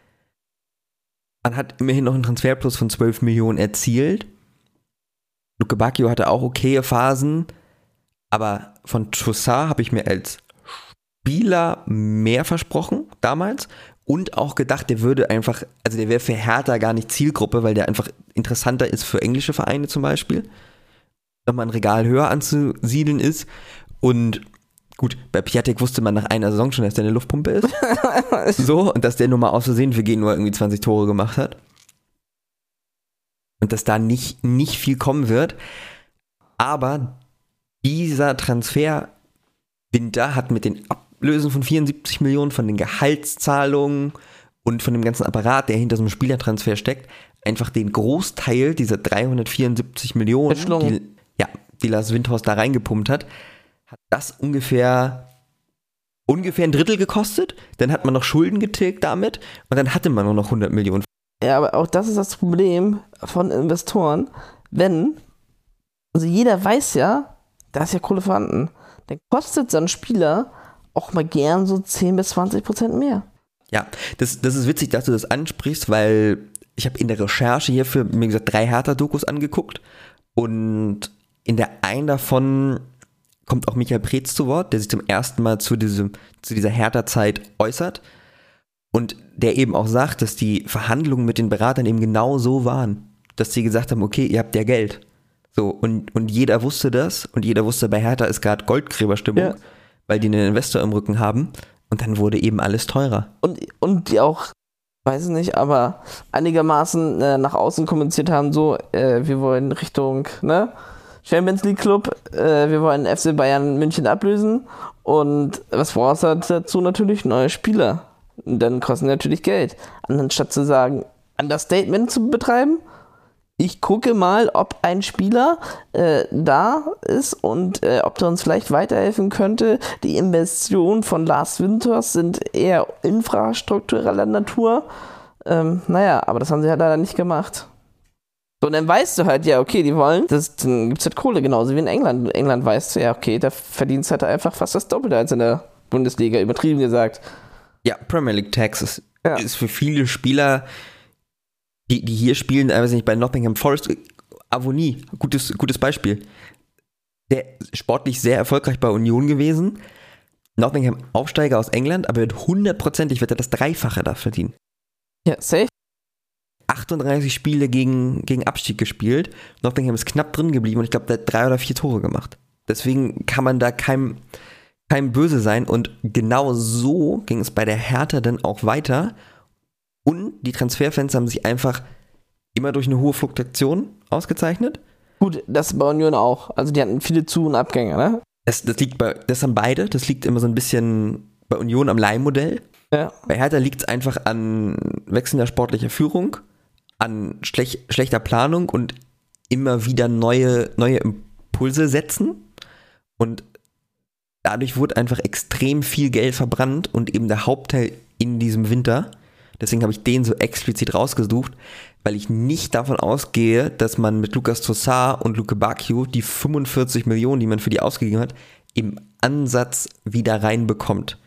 Man hat immerhin noch einen Transferplus von zwölf Millionen erzielt. Luke Bacchio hatte auch okaye Phasen, aber von Toussaint habe ich mir als Spieler mehr versprochen damals und auch gedacht, der würde einfach, also der wäre für Hertha gar nicht Zielgruppe, weil der einfach interessanter ist für englische Vereine zum Beispiel, nochmal ein Regal höher anzusiedeln ist und gut, bei Piatek wusste man nach einer Saison schon, dass der eine Luftpumpe ist. So, und dass der nur mal aus Versehen für Genua irgendwie zwanzig Tore gemacht hat. Und dass da nicht, nicht viel kommen wird. Aber dieser Transferwinter hat mit den Ablösen von vierundsiebzig Millionen, von den Gehaltszahlungen und von dem ganzen Apparat, der hinter so einem Spielertransfer steckt, einfach den Großteil dieser dreihundertvierundsiebzig Millionen, die, ja, die Lars Windhorst da reingepumpt hat, hat das ungefähr ungefähr ein Drittel gekostet. Dann hat man noch Schulden getilgt damit und dann hatte man nur noch hundert Millionen. Ja, aber auch das ist das Problem von Investoren, wenn, also jeder weiß ja, da ist ja Kohle vorhanden, dann kostet so ein Spieler auch mal gern so zehn bis zwanzig Prozent mehr. Ja, das, das ist witzig, dass du das ansprichst, weil ich habe in der Recherche hierfür, mir gesagt, drei Hertha-Dokus angeguckt und in der einen davon kommt auch Michael Preetz zu Wort, der sich zum ersten Mal zu, diesem, zu dieser Hertha-Zeit äußert und der eben auch sagt, dass die Verhandlungen mit den Beratern eben genau so waren, dass sie gesagt haben, okay, ihr habt ja Geld. So, und, und jeder wusste das und jeder wusste, bei Hertha ist gerade Goldgräberstimmung, ja. Weil die einen Investor im Rücken haben und dann wurde eben alles teurer. Und, und die auch, weiß nicht, aber einigermaßen äh, nach außen kommuniziert haben, so, äh, wir wollen Richtung, ne, Champions League Club, äh, wir wollen F C Bayern München ablösen und was brauchst du dazu natürlich? Neue Spieler. Und dann kosten natürlich Geld. Anstatt zu sagen, Understatement zu betreiben, ich gucke mal, ob ein Spieler äh, da ist und äh, ob der uns vielleicht weiterhelfen könnte. Die Investitionen von Lars Windhorst sind eher infrastruktureller Natur. Ähm, naja, aber das haben sie halt leider nicht gemacht. So, und dann weißt du halt, ja, okay, die wollen, das, dann gibt es halt Kohle, genauso wie in England. In England weißt du, ja, okay, da verdienst du halt einfach fast das Doppelte als in der Bundesliga, übertrieben gesagt. Ja, Premier League Tax ist, ja. ist für viele Spieler, die, die hier spielen, weiß nicht, bei Nottingham Forest, Avonie, gutes, gutes Beispiel. Der sportlich sehr erfolgreich bei Union gewesen. Nottingham Aufsteiger aus England, aber wird hundertprozentig wird er das Dreifache da verdienen. Ja, safe. achtunddreißig Spiele gegen, gegen Abstieg gespielt. Nottingham ist knapp drin geblieben und ich glaube, der hat drei oder vier Tore gemacht. Deswegen kann man da keinem, keinem böse sein und genau so ging es bei der Hertha dann auch weiter. Und die Transferfans haben sich einfach immer durch eine hohe Fluktuation ausgezeichnet. Gut, das bei Union auch. Also die hatten viele Zu- und Abgänge, ne? Das, das liegt bei, das haben beide. Das liegt immer so ein bisschen bei Union am Leihmodell. Ja. Bei Hertha liegt es einfach an wechselnder sportlicher Führung, an schlech, schlechter Planung und immer wieder neue, neue Impulse setzen. Und dadurch wurde einfach extrem viel Geld verbrannt und eben der Hauptteil in diesem Winter. Deswegen habe ich den so explizit rausgesucht, weil ich nicht davon ausgehe, dass man mit Lucas Toussaint und Luke Bacchio die fünfundvierzig Millionen, die man für die ausgegeben hat, im Ansatz wieder reinbekommt.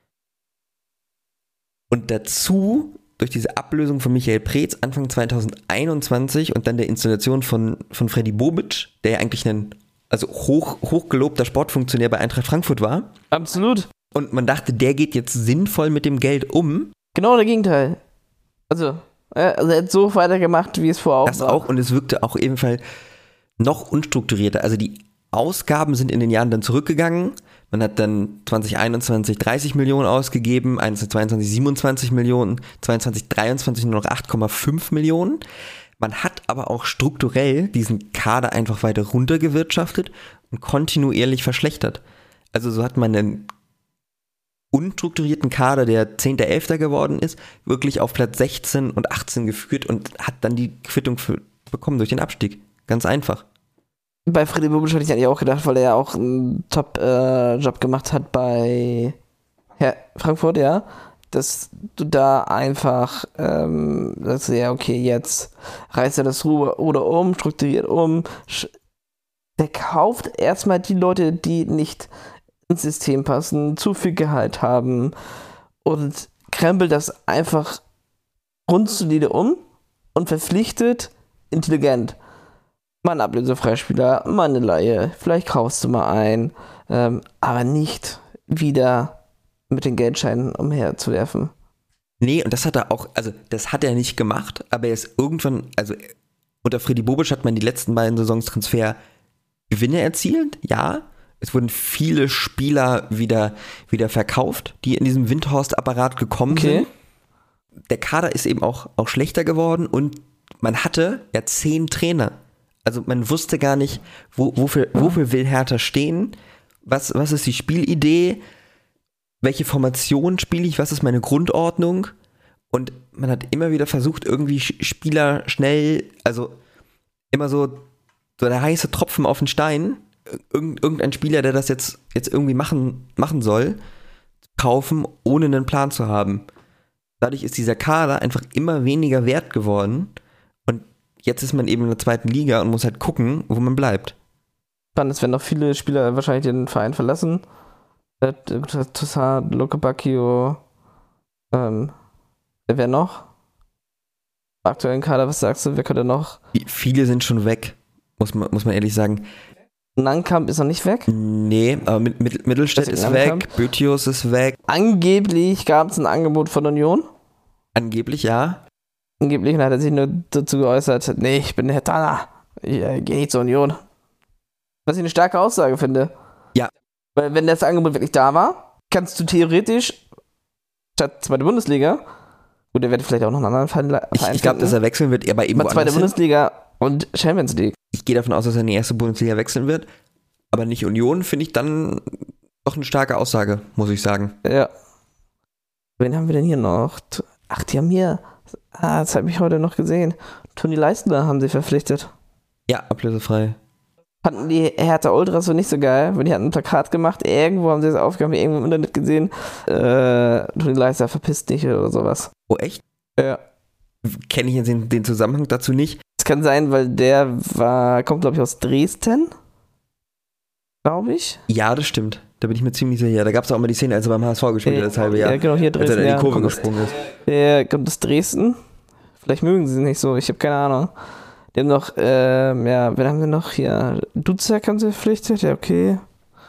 Und dazu, durch diese Ablösung von Michael Preetz Anfang zwanzig einundzwanzig und dann der Installation von, von Freddy Bobic, der ja eigentlich ein also hoch, hochgelobter Sportfunktionär bei Eintracht Frankfurt war. Absolut. Und man dachte, der geht jetzt sinnvoll mit dem Geld um. Genau der Gegenteil. Also, also er hat so weitergemacht, wie es vorher auch das war. Das auch, und es wirkte auch ebenfalls noch unstrukturierter. Also die Ausgaben sind in den Jahren dann zurückgegangen. Man hat dann zwanzig einundzwanzig dreißig Millionen ausgegeben, einundzwanzig zweiundzwanzig siebenundzwanzig Millionen, zweiundzwanzig dreiundzwanzig nur noch acht Komma fünf Millionen. Man hat aber auch strukturell diesen Kader einfach weiter runtergewirtschaftet und kontinuierlich verschlechtert. Also so hat man einen unstrukturierten Kader, der zehnter elfter geworden ist, wirklich auf Platz sechzehn und achtzehn geführt und hat dann die Quittung für, bekommen durch den Abstieg. Ganz einfach. Bei Freddy Bobic hatte ich eigentlich auch gedacht, weil er ja auch einen Top-Job äh, gemacht hat bei Her- Frankfurt, ja, dass du da einfach ähm, sagst, ja, okay, jetzt reißt er das Ruder oder um, strukturiert um, sch- der kauft erstmal die Leute, die nicht ins System passen, zu viel Gehalt haben und krempelt das einfach grundsolide um und verpflichtet intelligent. Mal ein Ablösefreispieler, mal eine Leihe, vielleicht kaufst du mal ein, ähm, aber nicht wieder mit den Geldscheinen umherzuwerfen. Nee, und das hat er auch, also das hat er nicht gemacht, aber er ist irgendwann, also unter Freddy Bobic hat man die letzten beiden Saisons Transfer Gewinne erzielt, ja. Es wurden viele Spieler wieder, wieder verkauft, die in diesem Windhorst-Apparat gekommen Okay. sind. Der Kader ist eben auch, auch schlechter geworden und man hatte ja zehn Trainer. Also man wusste gar nicht, wo, wofür, wofür will Hertha stehen, was, was ist die Spielidee, welche Formation spiele ich, was ist meine Grundordnung, und man hat immer wieder versucht, irgendwie Spieler schnell, also immer so, so der heiße Tropfen auf den Stein, Irgend, irgendein Spieler, der das jetzt, jetzt irgendwie machen, machen soll, kaufen, ohne einen Plan zu haben. Dadurch ist dieser Kader einfach immer weniger wert geworden und jetzt ist man eben in der zweiten Liga und muss halt gucken, wo man bleibt. Spannend, es werden noch viele Spieler wahrscheinlich den Verein verlassen. Toussaint, Luke Bacchio, ähm, wer noch? Aktuellen Kader, was sagst du, wer könnte noch? Viele sind schon weg, muss man, muss man ehrlich sagen. Nankamp ist noch nicht weg? Nee, aber Mittel, Mittelstädt ist Nankamp. weg, Bötius ist weg. Angeblich gab es ein Angebot von Union. Angeblich, ja. Angeblich hat er sich nur dazu geäußert, nee, ich bin Herthaner, ich äh, gehe nicht zur Union. Was ich eine starke Aussage finde. Ja. Weil wenn das Angebot wirklich da war, kannst du theoretisch statt zweite Bundesliga, gut, der wird vielleicht auch noch einen anderen Verein Verein Ich, ich glaube, dass er wechseln wird, aber eben aber zweite woanders hin. Bundesliga und Champions League. Ich gehe davon aus, dass er in die erste Bundesliga wechseln wird, aber nicht Union, finde ich dann doch eine starke Aussage, muss ich sagen. Ja. Wen haben wir denn hier noch? Ach, die haben hier, ah, das habe ich heute noch gesehen. Toni Leistner haben sie verpflichtet. Ja, ablösefrei. Fanden die Hertha Ultras so nicht so geil, weil die hatten ein Plakat gemacht, irgendwo haben sie das aufgehauen, irgendwo im Internet gesehen, äh, Toni Leistner verpisst dich oder sowas. Oh, echt? Ja. Kenne ich jetzt den, den Zusammenhang dazu nicht. Das kann sein, weil der war, kommt glaube ich aus Dresden, glaube ich. Ja, das stimmt. Da bin ich mir ziemlich sicher. Da gab es auch mal die Szene, als er beim H S V gespielt hat, das halbe Jahr. Ja, genau, hier als er Dresden. da in Ja, die Kurve kommt aus- gesprungen ist. Der kommt aus Dresden. Vielleicht mögen sie nicht so, ich habe keine Ahnung. Die haben noch, ähm, ja, wen haben sie noch hier? Duzak haben sie verpflichtet, ja, okay.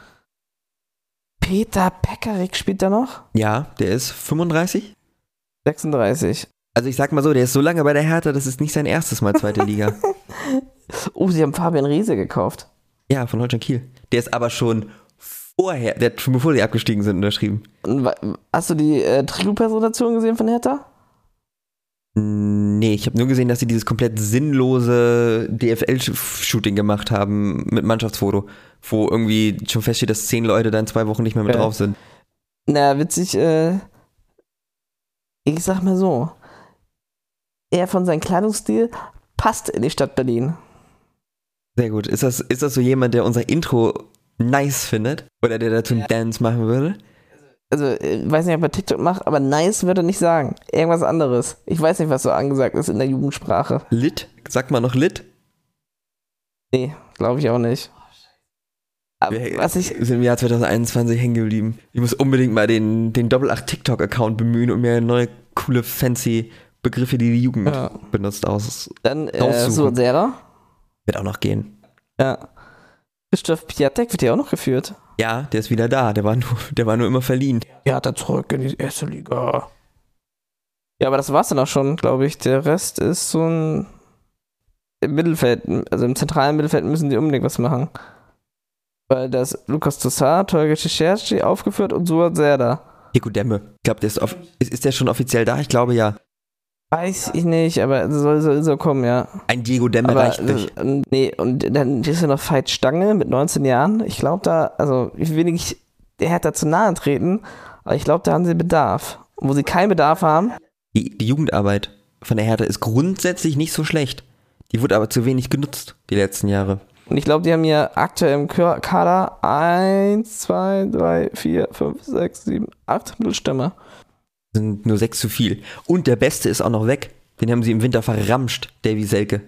Peter Pekarik spielt da noch? Ja, der ist fünfunddreißig. sechsunddreißig. Also ich sag mal so, der ist so lange bei der Hertha, das ist nicht sein erstes Mal zweite Liga. Oh, sie haben Fabian Riese gekauft. Ja, von Holstein Kiel. Der ist aber schon vorher, der hat schon bevor die abgestiegen sind, unterschrieben. Und wa- hast du die äh, Trikotpräsentation gesehen von Hertha? Nee, ich habe nur gesehen, dass sie dieses komplett sinnlose D F L-Shooting gemacht haben mit Mannschaftsfoto, wo irgendwie schon feststeht, dass zehn Leute da in zwei Wochen nicht mehr mit Ja. drauf sind. Na, witzig, äh, ich sag mal so, er von seinem Kleidungsstil passt in die Stadt Berlin. Sehr gut. Ist das, ist das so jemand, der unser Intro nice findet? Oder der dazu einen Dance machen würde? Also, ich weiß nicht, ob er TikTok macht, aber nice würde er nicht sagen. Irgendwas anderes. Ich weiß nicht, was so angesagt ist in der Jugendsprache. Lit? Sag mal noch Lit? Nee, glaube ich auch nicht. Aber Wir was ich, sind im Jahr zwanzig einundzwanzig hängen geblieben. Ich muss unbedingt mal den, den Doppel acht TikTok-Account bemühen und mir neue, coole, fancy Begriffe, die die Jugend Ja. benutzt, aus. dann, äh, Aussuchen. Suazera. Wird auch noch gehen. Ja. Christoph Piatek wird ja auch noch geführt. Ja, der ist wieder da. Der war nur, der war nur immer verliehen. Ja, hat er zurück in die erste Liga. Ja, aber das war's dann auch schon, glaube ich. Der Rest ist so ein im Mittelfeld, also im zentralen Mittelfeld müssen die unbedingt was machen. Weil da ist Lukas Toussaint, Tolga Cicerci aufgeführt und Suat Serdar. Hiku Demme. Ich glaube, der ist, off- ist, ist der schon offiziell da? Ich glaube ja. Weiß ich nicht, aber soll so, so kommen, ja. Ein Diego Demme Aber, reicht nicht. äh, nee, und dann ist ja noch Veit Stange mit neunzehn Jahren. Ich glaube da, also ich will nicht der Hertha zu nahe treten, aber ich glaube, da haben sie Bedarf. Und wo sie keinen Bedarf haben. Die, die Jugendarbeit von der Hertha ist grundsätzlich nicht so schlecht. Die wurde aber zu wenig genutzt, die letzten Jahre. Und ich glaube, die haben ja aktuell im Kader eins, zwei, drei, vier, fünf, sechs, sieben, acht Mittelstürmer. Sind nur sechs zu viel. Und der Beste ist auch noch weg. Den haben sie im Winter verramscht, Davy Selke.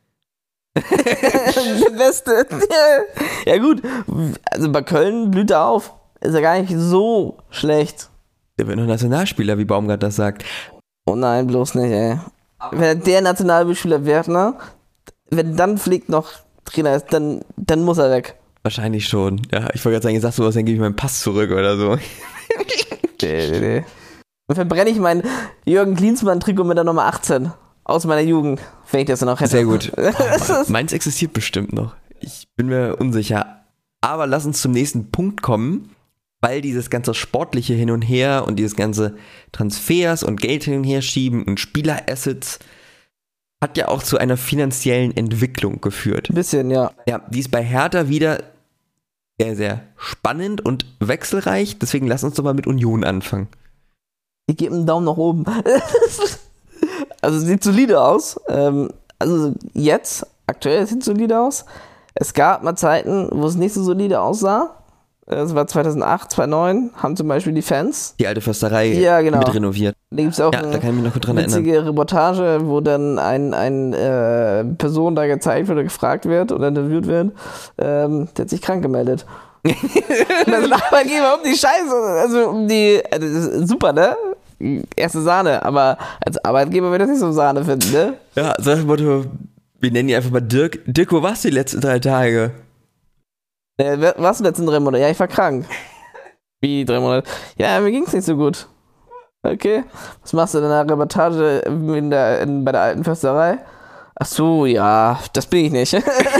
Der Beste. Ja gut, also bei Köln blüht er auf. Ist er gar nicht so schlecht. Der wird noch Nationalspieler, wie Baumgart das sagt. Oh nein, bloß nicht, ey. Wenn er der Nationalspieler wird, ne? Wenn dann Flick noch Trainer ist, dann, dann muss er weg. Wahrscheinlich schon. Ja, ich wollte gerade sagen, ich sag sowas, dann gebe ich meinen Pass zurück oder so. Nee, nee, nee. Dann verbrenne ich mein Jürgen Klinsmann-Trikot mit der Nummer achtzehn aus meiner Jugend, wenn ich das dann noch hätte. Sehr gut. Oh, meins existiert bestimmt noch. Ich bin mir unsicher. Aber lass uns zum nächsten Punkt kommen, weil dieses ganze sportliche Hin und Her und dieses ganze Transfers und Geld hin und her schieben und Spielerassets hat ja auch zu einer finanziellen Entwicklung geführt. Ein bisschen, ja. Ja, die ist bei Hertha wieder sehr, sehr spannend und wechselreich. Deswegen lass uns doch mal mit Union anfangen. Ich gebe einen Daumen nach oben. Also sieht solide aus. Ähm, also jetzt, aktuell sieht solide aus. Es gab mal Zeiten, wo es nicht so solide aussah. Das war zweitausendacht, zweitausendneun, haben zum Beispiel die Fans. Die alte Försterei ja, genau. mit renoviert. Da gibt es auch ja, eine da kann ich mich noch gut dran witzige erinnern. Reportage, wo dann eine ein, äh, Person da gezeigt wird oder gefragt wird oder interviewt wird. Ähm, der hat sich krank gemeldet. Und das ist Arbeitgeber um die Scheiße. Also um die. Also das ist super, ne? Erste Sahne, aber als Arbeitgeber wird das nicht so Sahne finden, ne? Ja, sag ich Motto, wir nennen ihn einfach mal Dirk. Dirk, wo warst du die letzten drei Tage? Äh, warst du letzten drei Monate? Ja, ich war krank. Wie drei Monate? Ja, mir ging's nicht so gut. Okay. Was machst du denn in der Reportage in der, in, bei der alten Försterei? Ach so, ja, das bin ich nicht.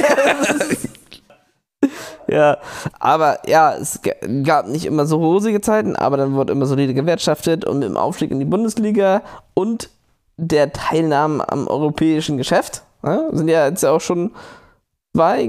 Ja, aber ja, es gab nicht immer so rosige Zeiten, aber dann wurde immer solide gewirtschaftet und mit dem Aufstieg in die Bundesliga und der Teilnahme am europäischen Geschäft, ne, sind ja jetzt auch schon zwei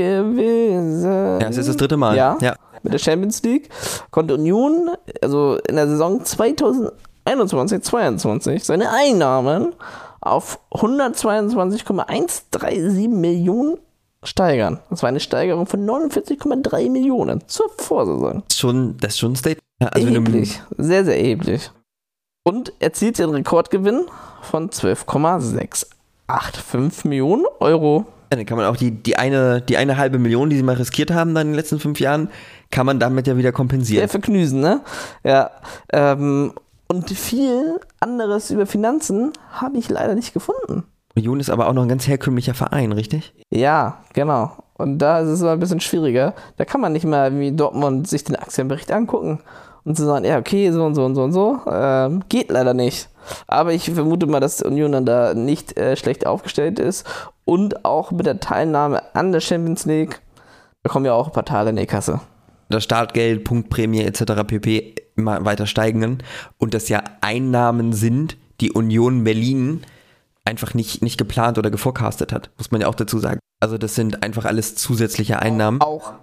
gewesen. Ja, es ist das dritte Mal. Ja, ja, mit der Champions League konnte Union, also in der Saison zweitausendeinundzwanzig zweiundzwanzig, seine Einnahmen auf hundertzweiundzwanzig Komma hundertsiebenunddreißig Millionen steigern. Das war eine Steigerung von neunundvierzig Komma drei Millionen zur Vorsaison. Das ist schon, das ist schon ein Statement. Also erheblich. Sehr, sehr erheblich. Und erzielt den Rekordgewinn von zwölf Komma sechshundertfünfundachtzig Millionen Euro. Ja, dann kann man auch die, die, eine, die eine halbe Million, die sie mal riskiert haben dann in den letzten fünf Jahren, kann man damit ja wieder kompensieren. Sehr verknüsen, ne? Ja. Ähm, und viel anderes über Finanzen habe ich leider nicht gefunden. Union ist aber auch noch ein ganz herkömmlicher Verein, richtig? Ja, genau. Und da ist es immer ein bisschen schwieriger. Da kann man nicht mal wie Dortmund sich den Aktienbericht angucken und zu sagen, ja, okay, so und so und so und so. Ähm, geht leider nicht. Aber ich vermute mal, dass die Union dann da nicht äh, schlecht aufgestellt ist. Und auch mit der Teilnahme an der Champions League bekommen ja auch ein paar Teile in die Kasse. Das Startgeld, Punktprämie et cetera pp. Immer weiter steigenden. Und das ja Einnahmen sind, die Union Berlin einfach nicht, nicht geplant oder geforecastet hat, muss man ja auch dazu sagen. Also das sind einfach alles zusätzliche Einnahmen. Auch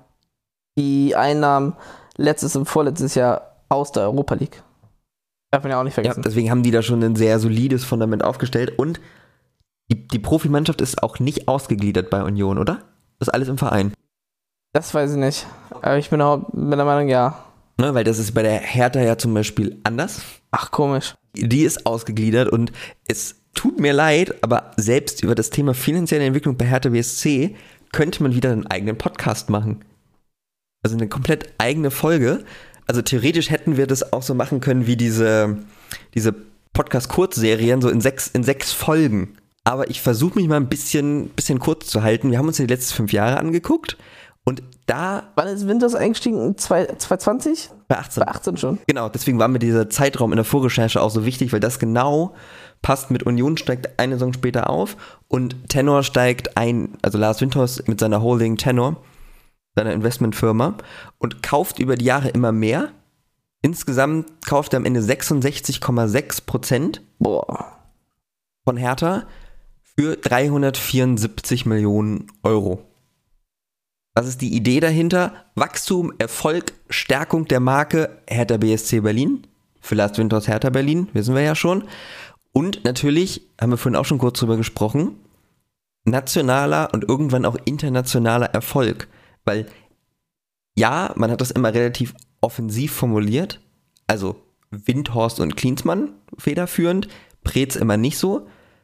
die Einnahmen letztes und vorletztes Jahr aus der Europa League. Darf man ja auch nicht vergessen. Ja, deswegen haben die da schon ein sehr solides Fundament aufgestellt und die, die Profimannschaft ist auch nicht ausgegliedert bei Union, oder? Das ist alles im Verein. Das weiß ich nicht. Aber ich bin auch mit der Meinung, ja. Ne, weil das ist bei der Hertha ja zum Beispiel anders. Ach, komisch. Die ist ausgegliedert und es tut mir leid, aber selbst über das Thema finanzielle Entwicklung bei Hertha B S C könnte man wieder einen eigenen Podcast machen. Also eine komplett eigene Folge. Also theoretisch hätten wir das auch so machen können wie diese, diese Podcast-Kurzserien, so in sechs, in sechs Folgen. Aber ich versuche mich mal ein bisschen, bisschen kurz zu halten. Wir haben uns die letzten fünf Jahre angeguckt und da... Wann ist Winters eingestiegen? zweitausendzwanzig? Bei achtzehn. Bei achtzehn schon. Genau, deswegen war mir dieser Zeitraum in der Vorrecherche auch so wichtig, weil das genau passt mit Union, steigt eine Saison später auf und Tenor steigt ein, also Lars Windhorst mit seiner Holding Tenor, seiner Investmentfirma und kauft über die Jahre immer mehr. Insgesamt kauft er am Ende sechsundsechzig Komma sechs Prozent. Boah. von Hertha für dreihundertvierundsiebzig Millionen Euro. Was ist die Idee dahinter? Wachstum, Erfolg, Stärkung der Marke Hertha B S C Berlin. Für Lars Windhorst Hertha Berlin, wissen wir ja schon. Und natürlich, haben wir vorhin auch schon kurz drüber gesprochen, nationaler und irgendwann auch internationaler Erfolg. Weil ja, man hat das immer relativ offensiv formuliert. Also Windhorst und Klinsmann federführend, Preetz immer nicht so.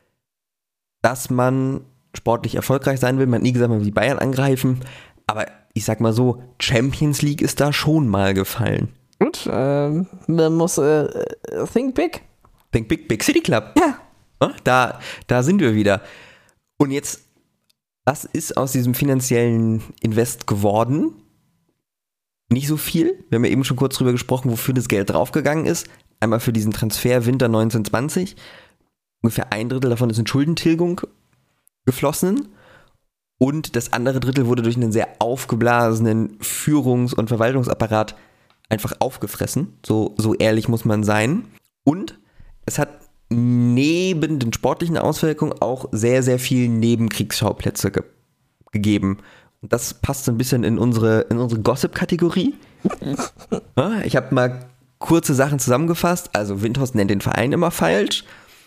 Dass man sportlich erfolgreich sein will. Man hat nie gesagt, man will die Bayern angreifen. Aber ich sag mal so, Champions League ist da schon mal gefallen. Gut, ähm, man muss äh, think big. Think big, Big City Club. Ja. Da, da sind wir wieder. Und jetzt, was ist aus diesem finanziellen Invest geworden? Nicht so viel. Wir haben ja eben schon kurz drüber gesprochen, wofür das Geld draufgegangen ist. Einmal für diesen Transfer Winter neunzehn zwanzig. Ungefähr ein Drittel davon ist in Schuldentilgung geflossen. Und das andere Drittel wurde durch einen sehr aufgeblasenen Führungs- und Verwaltungsapparat einfach aufgefressen. So, so ehrlich muss man sein. Und es hat neben den sportlichen Auswirkungen auch sehr, sehr viel Nebenkriegsschauplätze ge- gegeben. Und das passt so ein bisschen in unsere, in unsere Gossip-Kategorie. Ja, ich habe mal kurze Sachen zusammengefasst. Also Windhorst nennt den Verein immer falsch.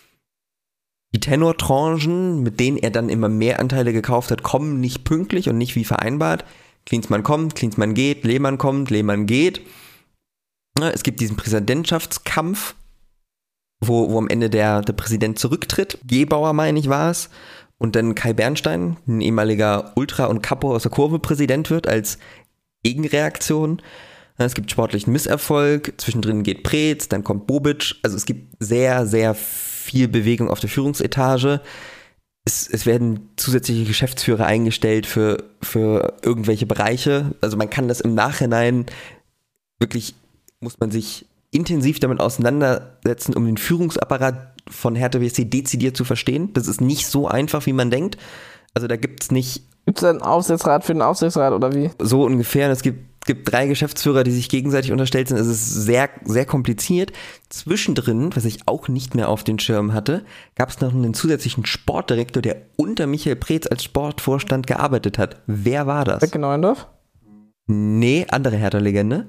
Die Tenor-Tranchen, mit denen er dann immer mehr Anteile gekauft hat, kommen nicht pünktlich und nicht wie vereinbart. Klinsmann kommt, Klinsmann geht, Lehmann kommt, Lehmann geht. Es gibt diesen Präsidentschaftskampf, wo, wo am Ende der, der Präsident zurücktritt. Gebauer, meine ich, war es. Und dann Kai Bernstein, ein ehemaliger Ultra- und Capo aus der Kurve, Präsident wird als Gegenreaktion. Es gibt sportlichen Misserfolg, zwischendrin geht Preetz, dann kommt Bobic. Also es gibt sehr, sehr viel Bewegung auf der Führungsetage. Es, es werden zusätzliche Geschäftsführer eingestellt für, für irgendwelche Bereiche. Also man kann das im Nachhinein wirklich, muss man sich intensiv damit auseinandersetzen, um den Führungsapparat von Hertha B S C dezidiert zu verstehen. Das ist nicht so einfach, wie man denkt. Also da gibt es nicht... Gibt es einen Aufsichtsrat für den Aufsichtsrat oder wie? So ungefähr. Es gibt, gibt drei Geschäftsführer, die sich gegenseitig unterstellt sind. Es ist sehr, sehr kompliziert. Zwischendrin, was ich auch nicht mehr auf den Schirm hatte, gab es noch einen zusätzlichen Sportdirektor, der unter Michael Preetz als Sportvorstand gearbeitet hat. Wer war das? Becke Neuendorf? Nee, andere Hertha-Legende.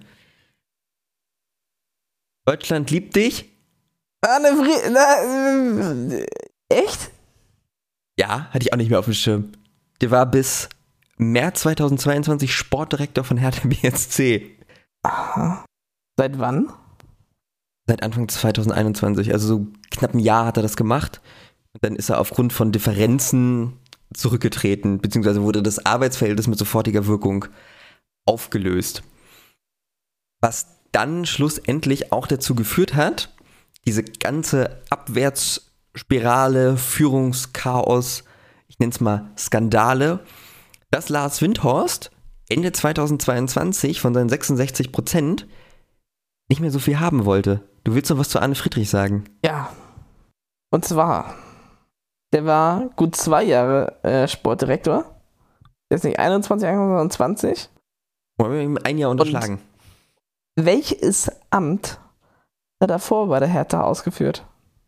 Deutschland liebt dich. Anne Fried... Na, äh, echt? Ja, hatte ich auch nicht mehr auf dem Schirm. Der war bis März zweitausendzweiundzwanzig Sportdirektor von Hertha B S C. Aha. Seit wann? Seit Anfang zweitausendeinundzwanzig. Also so knapp ein Jahr hat er das gemacht. Und dann ist er aufgrund von Differenzen zurückgetreten, beziehungsweise wurde das Arbeitsverhältnis mit sofortiger Wirkung aufgelöst. Was dann schlussendlich auch dazu geführt hat, diese ganze Abwärtsspirale, Führungschaos, ich nenne es mal Skandale, dass Lars Windhorst Ende zweitausendzweiundzwanzig von seinen sechsundsechzig Prozent nicht mehr so viel haben wollte. Du willst noch was zu Arne Friedrich sagen? Ja. Und zwar, der war gut zwei Jahre äh, Sportdirektor. Der ist nicht einundzwanzig, sondern zwanzig. Wollen wir ihm ein Jahr unterschlagen? Und welches Amt hat er davor bei der Hertha ausgeführt?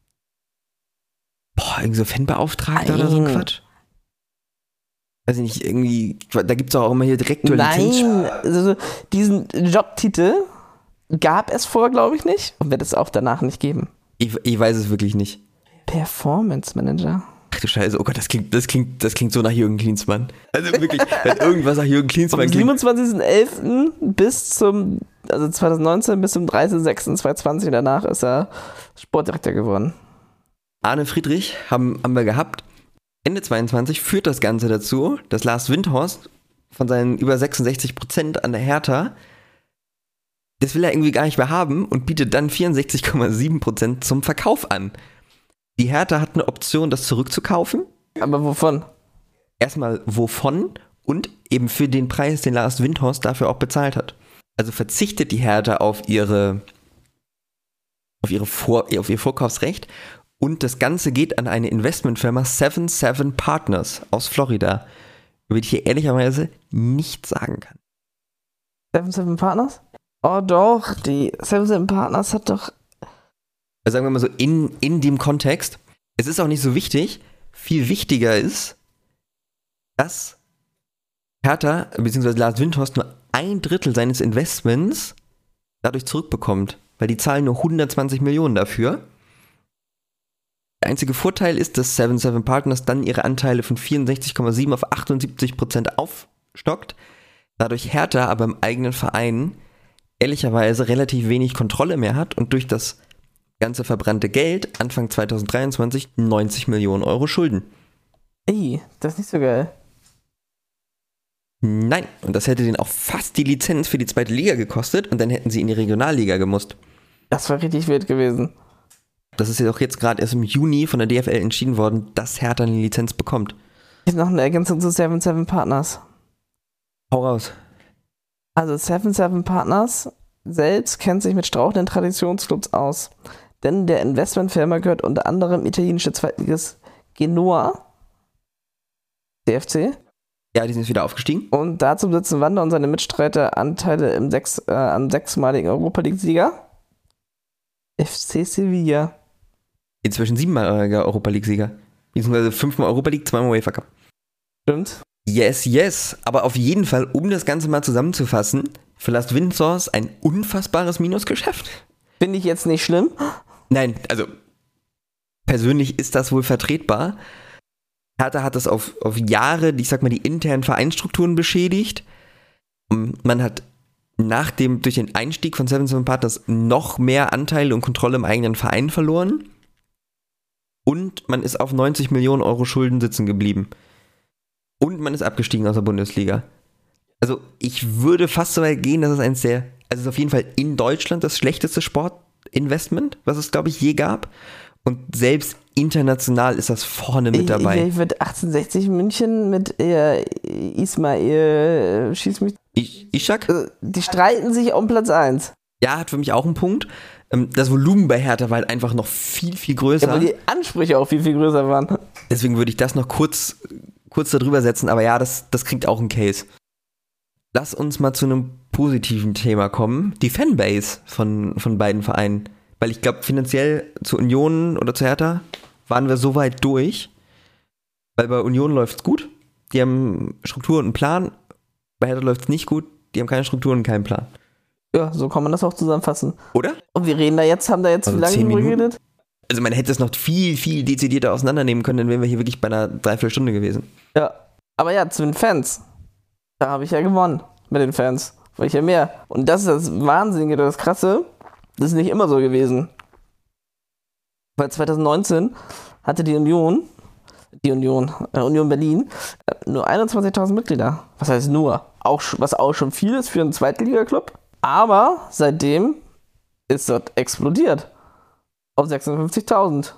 Boah, irgendwie so Fanbeauftragter oder so ein Quatsch? Weiß ich nicht, irgendwie, da gibt es auch immer hier Direktor. Nein, also diesen Jobtitel gab es vorher, glaube ich, nicht und wird es auch danach nicht geben. Ich, ich weiß es wirklich nicht. Performance Manager. Ach du Scheiße, oh Gott, das klingt, das klingt, das klingt so nach Jürgen Klinsmann. Also wirklich, wenn irgendwas nach Jürgen Klinsmann Vom klingt. siebenundzwanzigsten elften bis zum, also zweitausendneunzehn bis zum dreißigsten sechsten zweitausendzwanzig danach ist er Sportdirektor geworden. Arne Friedrich haben, haben wir gehabt. Ende zweiundzwanzig führt das Ganze dazu, dass Lars Windhorst von seinen über sechsundsechzig Prozent an der Hertha, das will er irgendwie gar nicht mehr haben und bietet dann vierundsechzig Komma sieben Prozent zum Verkauf an. Die Hertha hat eine Option, das zurückzukaufen. Aber wovon? Erstmal wovon und eben für den Preis, den Lars Windhorst dafür auch bezahlt hat. Also verzichtet die Hertha auf ihre, auf ihre Vor, auf ihr Vorkaufsrecht. Und das Ganze geht an eine Investmentfirma Seven Seven Partners aus Florida, über die ich hier ehrlicherweise nichts sagen kann. Seven Seven Partners? Oh doch, die Seven Seven Partners hat doch... Also sagen wir mal so, in, in dem Kontext, es ist auch nicht so wichtig. Viel wichtiger ist, dass Hertha, beziehungsweise Lars Windhorst, nur ein Drittel seines Investments dadurch zurückbekommt. Weil die zahlen nur hundertzwanzig Millionen dafür. Der einzige Vorteil ist, dass Seven Seven Partners dann ihre Anteile von vierundsechzig Komma sieben auf achtundsiebzig Prozent aufstockt. Dadurch Hertha aber im eigenen Verein ehrlicherweise relativ wenig Kontrolle mehr hat und durch das ganze verbrannte Geld Anfang zwanzig dreiundzwanzig neunzig Millionen Euro Schulden. Ey, das ist nicht so geil. Nein, und das hätte denen auch fast die Lizenz für die zweite Liga gekostet und dann hätten sie in die Regionalliga gemusst. Das war richtig wild gewesen. Das ist ja auch jetzt gerade erst im Juni von der D F L entschieden worden, dass Hertha eine Lizenz bekommt. Ich habe noch eine Ergänzung zu Seven Seven Partners. Hau raus. Also Seven Seven Partners selbst kennt sich mit strauchelnden Traditionsclubs aus. Denn der Investmentfirma gehört unter anderem italienische Zweitliges Genoa, C F C. Ja, die sind jetzt wieder aufgestiegen. Und dazu besitzen Wander und seine Mitstreiter Anteile im sechs, äh, am sechsmaligen Europa League-Sieger F C Sevilla. Inzwischen siebenmaliger Europa League-Sieger. Beziehungsweise fünfmal Europa League, zweimal UEFA Cup. Stimmt. Yes, yes. Aber auf jeden Fall, um das Ganze mal zusammenzufassen, für Lars Windhorst ein unfassbares Minusgeschäft. Finde ich jetzt nicht schlimm. Nein, also persönlich ist das wohl vertretbar. Hertha hat das auf, auf Jahre, ich sag mal, die internen Vereinsstrukturen beschädigt. Man hat nach dem, durch den Einstieg von Seven Seven Partners noch mehr Anteile und Kontrolle im eigenen Verein verloren. Und man ist auf neunzig Millionen Euro Schulden sitzen geblieben. Und man ist abgestiegen aus der Bundesliga. Also ich würde fast so weit gehen, dass es eins der, also es ist auf jeden Fall in Deutschland das schlechteste Sportinvestment, was es, glaube ich, je gab. Und selbst international ist das vorne mit dabei. Ich, ich würde achtzehnhundertsechzig München mit äh, Ismail, äh, schieß mich. Ich, Ishak? Die streiten sich um Platz eins. Ja, hat für mich auch einen Punkt. Das Volumen bei Hertha war halt einfach noch viel, viel größer. Ja, weil die Ansprüche auch viel, viel größer waren. Deswegen würde ich das noch kurz, kurz darüber setzen. Aber ja, das, das kriegt auch einen Case. Lass uns mal zu einem positiven Thema kommen. Die Fanbase von, von beiden Vereinen. Weil ich glaube, finanziell zu Union oder zu Hertha waren wir so weit durch. Weil bei Union läuft es gut. Die haben Struktur und einen Plan. Bei Hertha läuft es nicht gut. Die haben keine Struktur und keinen Plan. Ja, so kann man das auch zusammenfassen. Oder? Und wir reden da jetzt, haben da jetzt Also wie lange zehn drüber Minuten? geredet? Also man hätte es noch viel, viel dezidierter auseinandernehmen können, dann wären wir hier wirklich bei einer Dreiviertelstunde gewesen. Ja, aber ja, zu den Fans. Da habe ich ja gewonnen mit den Fans. Weil ich ja mehr. Und das ist das Wahnsinnige, das Krasse. Das ist nicht immer so gewesen. Weil zwanzig neunzehn hatte die Union, die Union, äh, Union Berlin, äh, nur einundzwanzigtausend Mitglieder. Was heißt nur? Auch, was auch schon viel ist für einen Zweitliga-Club. Aber seitdem ist das explodiert. Auf sechsundfünfzigtausend.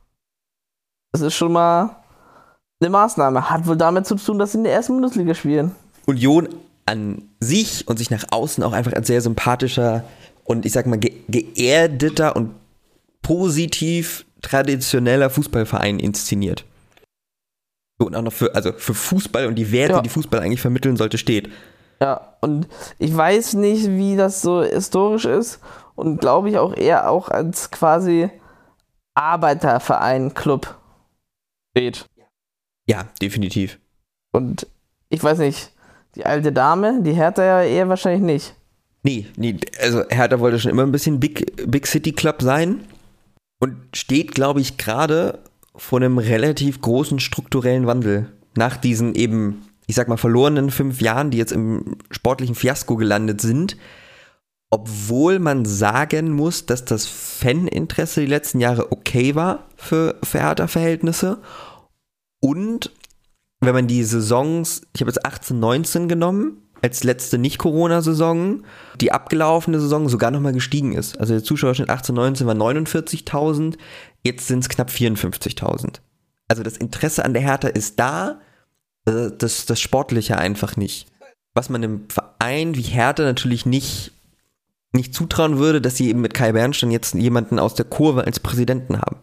Das ist schon mal eine Maßnahme. Hat wohl damit zu tun, dass sie in der ersten Bundesliga spielen. Union an sich und sich nach außen auch einfach als sehr sympathischer und ich sag mal ge- geerdeter und positiv traditioneller Fußballverein inszeniert. So, und auch noch für, also für Fußball und die Werte, Ja. die Fußball eigentlich vermitteln sollte, steht. Ja, und ich weiß nicht, wie das so historisch ist und glaube ich auch eher auch als quasi Arbeiterverein, Club steht. Ja, definitiv. Und ich weiß nicht, die alte Dame, die Hertha ja eher wahrscheinlich nicht. Nee, nee, also Hertha wollte schon immer ein bisschen Big, Big City Club sein und steht, glaube ich, gerade vor einem relativ großen strukturellen Wandel. Nach diesen eben, ich sag mal, verlorenen fünf Jahren, die jetzt im sportlichen Fiasko gelandet sind. Obwohl man sagen muss, dass das Faninteresse die letzten Jahre okay war für, für Hertha-Verhältnisse. Und wenn man die Saisons, ich habe jetzt achtzehn, neunzehn genommen, als letzte Nicht-Corona-Saison, die abgelaufene Saison sogar nochmal gestiegen ist. Also der Zuschauerschnitt achtzehn, neunzehn war neunundvierzigtausend, jetzt sind es knapp vierundfünfzigtausend. Also das Interesse an der Hertha ist da, das, das Sportliche einfach nicht. Was man einem Verein wie Hertha natürlich nicht, nicht zutrauen würde, dass sie eben mit Kai Bernstein jetzt jemanden aus der Kurve als Präsidenten haben.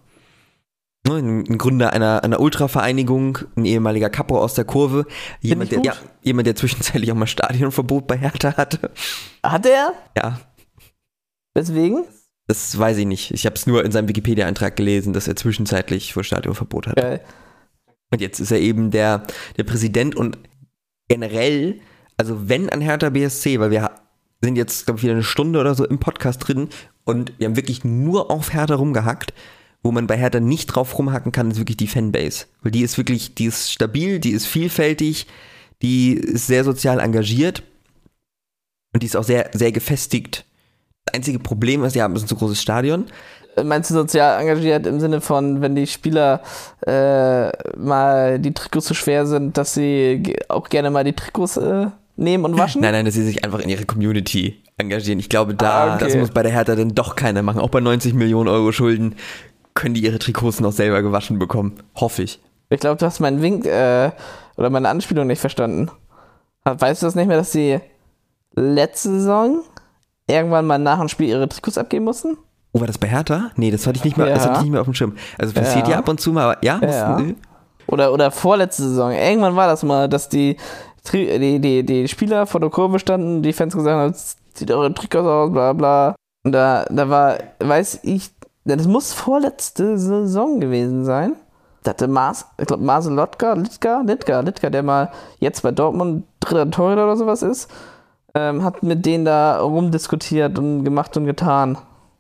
Ein Gründer einer, einer Ultravereinigung, ein ehemaliger Kapo aus der Kurve, jemand der, ja, jemand, der zwischenzeitlich auch mal Stadionverbot bei Hertha hatte. Hat er? Ja. Weswegen? Das weiß ich nicht. Ich habe es nur in seinem Wikipedia-Eintrag gelesen, dass er zwischenzeitlich vor Stadionverbot hat. Geil. Und jetzt ist er eben der, der Präsident und generell, also wenn an Hertha B S C, weil wir sind jetzt, glaube ich, wieder eine Stunde oder so im Podcast drin und wir haben wirklich nur auf Hertha rumgehackt, wo man bei Hertha nicht drauf rumhacken kann, ist wirklich die Fanbase. Weil die ist wirklich, die ist stabil, die ist vielfältig, die ist sehr sozial engagiert und die ist auch sehr, sehr gefestigt. Das einzige Problem ist, die haben ein zu großes Stadion. Meinst du sozial engagiert im Sinne von, wenn die Spieler äh, mal die Trikots so schwer sind, dass sie ge- auch gerne mal die Trikots äh, nehmen und waschen? Nein, nein, dass sie sich einfach in ihre Community engagieren. Ich glaube, da, Ah, okay. das muss bei der Hertha dann doch keiner machen. Auch bei neunzig Millionen Euro Schulden können die ihre Trikots noch selber gewaschen bekommen. Hoffe ich. Ich glaube, du hast meinen Wink äh, oder meine Anspielung nicht verstanden. Weißt du das nicht mehr, dass sie letzte Saison irgendwann mal nach dem Spiel ihre Trikots abgeben mussten? Oh, war das bei Hertha? Nee, das hatte ich nicht mehr, Ja. das hatte ich nicht mehr auf dem Schirm. Also passiert ja, Ja. ab und zu mal, aber ja, Ja. mussten sie? Oder, oder vorletzte Saison. Irgendwann war das mal, dass die, Tri- die, die, die Spieler vor der Kurve standen, die Fans gesagt haben, zieht eure Trikots aus, bla bla. Und da, da war, weiß ich, das muss vorletzte Saison gewesen sein. Da hatte Mars, ich glaube Marcel Lotka, Litka, Litka, Litka, der mal jetzt bei Dortmund dritter Torhüter oder sowas ist, ähm, hat mit denen da rumdiskutiert und gemacht und getan.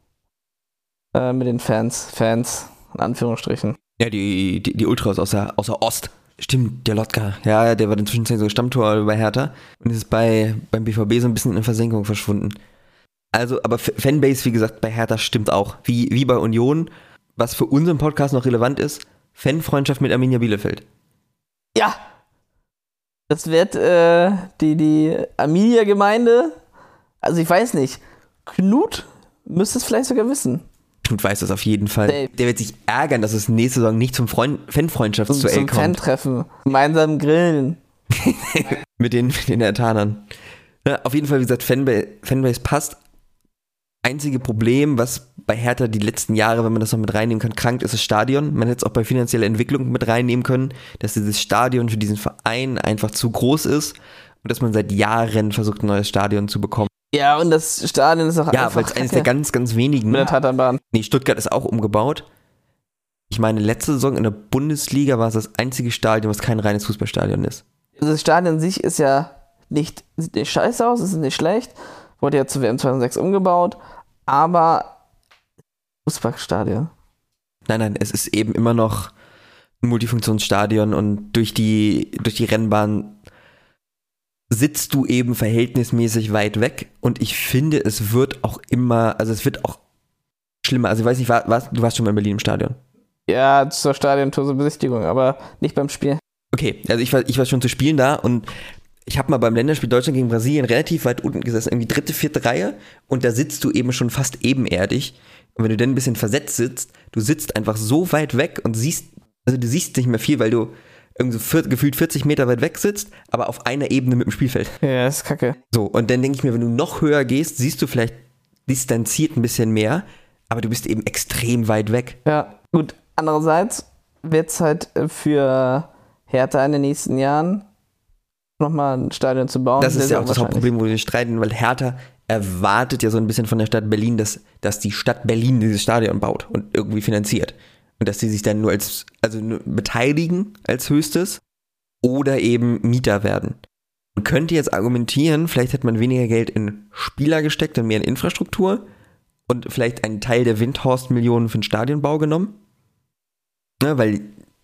Äh, mit den Fans, Fans, in Anführungsstrichen. Ja, die, die, die Ultras aus der, aus der Ost. Stimmt, der Lotka. Ja, der war in der Zwischenzeit so Stammtor bei Hertha und ist bei, beim B V B so ein bisschen in Versenkung verschwunden. Also, aber F- Fanbase, wie gesagt, bei Hertha stimmt auch. Wie, wie bei Union, was für unseren Podcast noch relevant ist, Fanfreundschaft mit Arminia Bielefeld. Ja! Das wird äh, die, die Arminia-Gemeinde, also ich weiß nicht, Knut müsste es vielleicht sogar wissen. Knut weiß das auf jeden Fall. Safe. Der wird sich ärgern, dass es nächste Saison nicht zum Freund- Zum, Fanfreundschaftsduell zum kommt. Fan-Treffen, gemeinsam grillen. Mit den, mit den Herthanern. Ja, auf jeden Fall, wie gesagt, Fanbase, Fanbase passt. Einzige Problem, was bei Hertha die letzten Jahre, wenn man das noch mit reinnehmen kann, krankt, ist das Stadion. Man hätte es auch bei finanzieller Entwicklung mit reinnehmen können, dass dieses Stadion für diesen Verein einfach zu groß ist und dass man seit Jahren versucht, ein neues Stadion zu bekommen. Ja, und das Stadion ist auch Ja, einfach weil es eines der kacke. ganz, ganz wenigen. Mit der Tatanbahn. Nee, Stuttgart ist auch umgebaut. Ich meine, letzte Saison in der Bundesliga war es das einzige Stadion, was kein reines Fußballstadion ist. Das Stadion an sich ist ja nicht, sieht nicht scheiße aus, es ist nicht schlecht. Wurde ja zu W M zweitausendsechs umgebaut, aber Fußballstadion. Nein, nein, es ist eben immer noch ein Multifunktionsstadion und durch die, durch die Rennbahn sitzt du eben verhältnismäßig weit weg und ich finde, es wird auch immer, also es wird auch schlimmer. Also ich weiß nicht, war, warst, du warst schon mal in Berlin im Stadion? Ja, zur Stadiontour zur Besichtigung, aber nicht beim Spiel. Okay, also ich war, ich war schon zu spielen da und ich habe mal beim Länderspiel Deutschland gegen Brasilien relativ weit unten gesessen, irgendwie dritte, vierte Reihe und da sitzt du eben schon fast ebenerdig und wenn du dann ein bisschen versetzt sitzt, du sitzt einfach so weit weg und siehst, also du siehst nicht mehr viel, weil du irgendwie so vier, gefühlt vierzig Meter weit weg sitzt, aber auf einer Ebene mit dem Spielfeld. Ja, ist kacke. So, und dann denke ich mir, wenn du noch höher gehst, siehst du vielleicht distanziert ein bisschen mehr, aber du bist eben extrem weit weg. Ja, gut. Andererseits wird es halt für Hertha in den nächsten Jahren nochmal ein Stadion zu bauen. Das sehr, ist ja sehr auch das wahrscheinlich. Hauptproblem, wo wir streiten, weil Hertha erwartet ja so ein bisschen von der Stadt Berlin, dass, dass die Stadt Berlin dieses Stadion baut und irgendwie finanziert. Und dass sie sich dann nur als, also nur beteiligen als höchstes oder eben Mieter werden. Man könnte jetzt argumentieren, vielleicht hätte man weniger Geld in Spieler gesteckt und mehr in Infrastruktur und vielleicht einen Teil der Windhorst-Millionen für den Stadionbau genommen. Ne, weil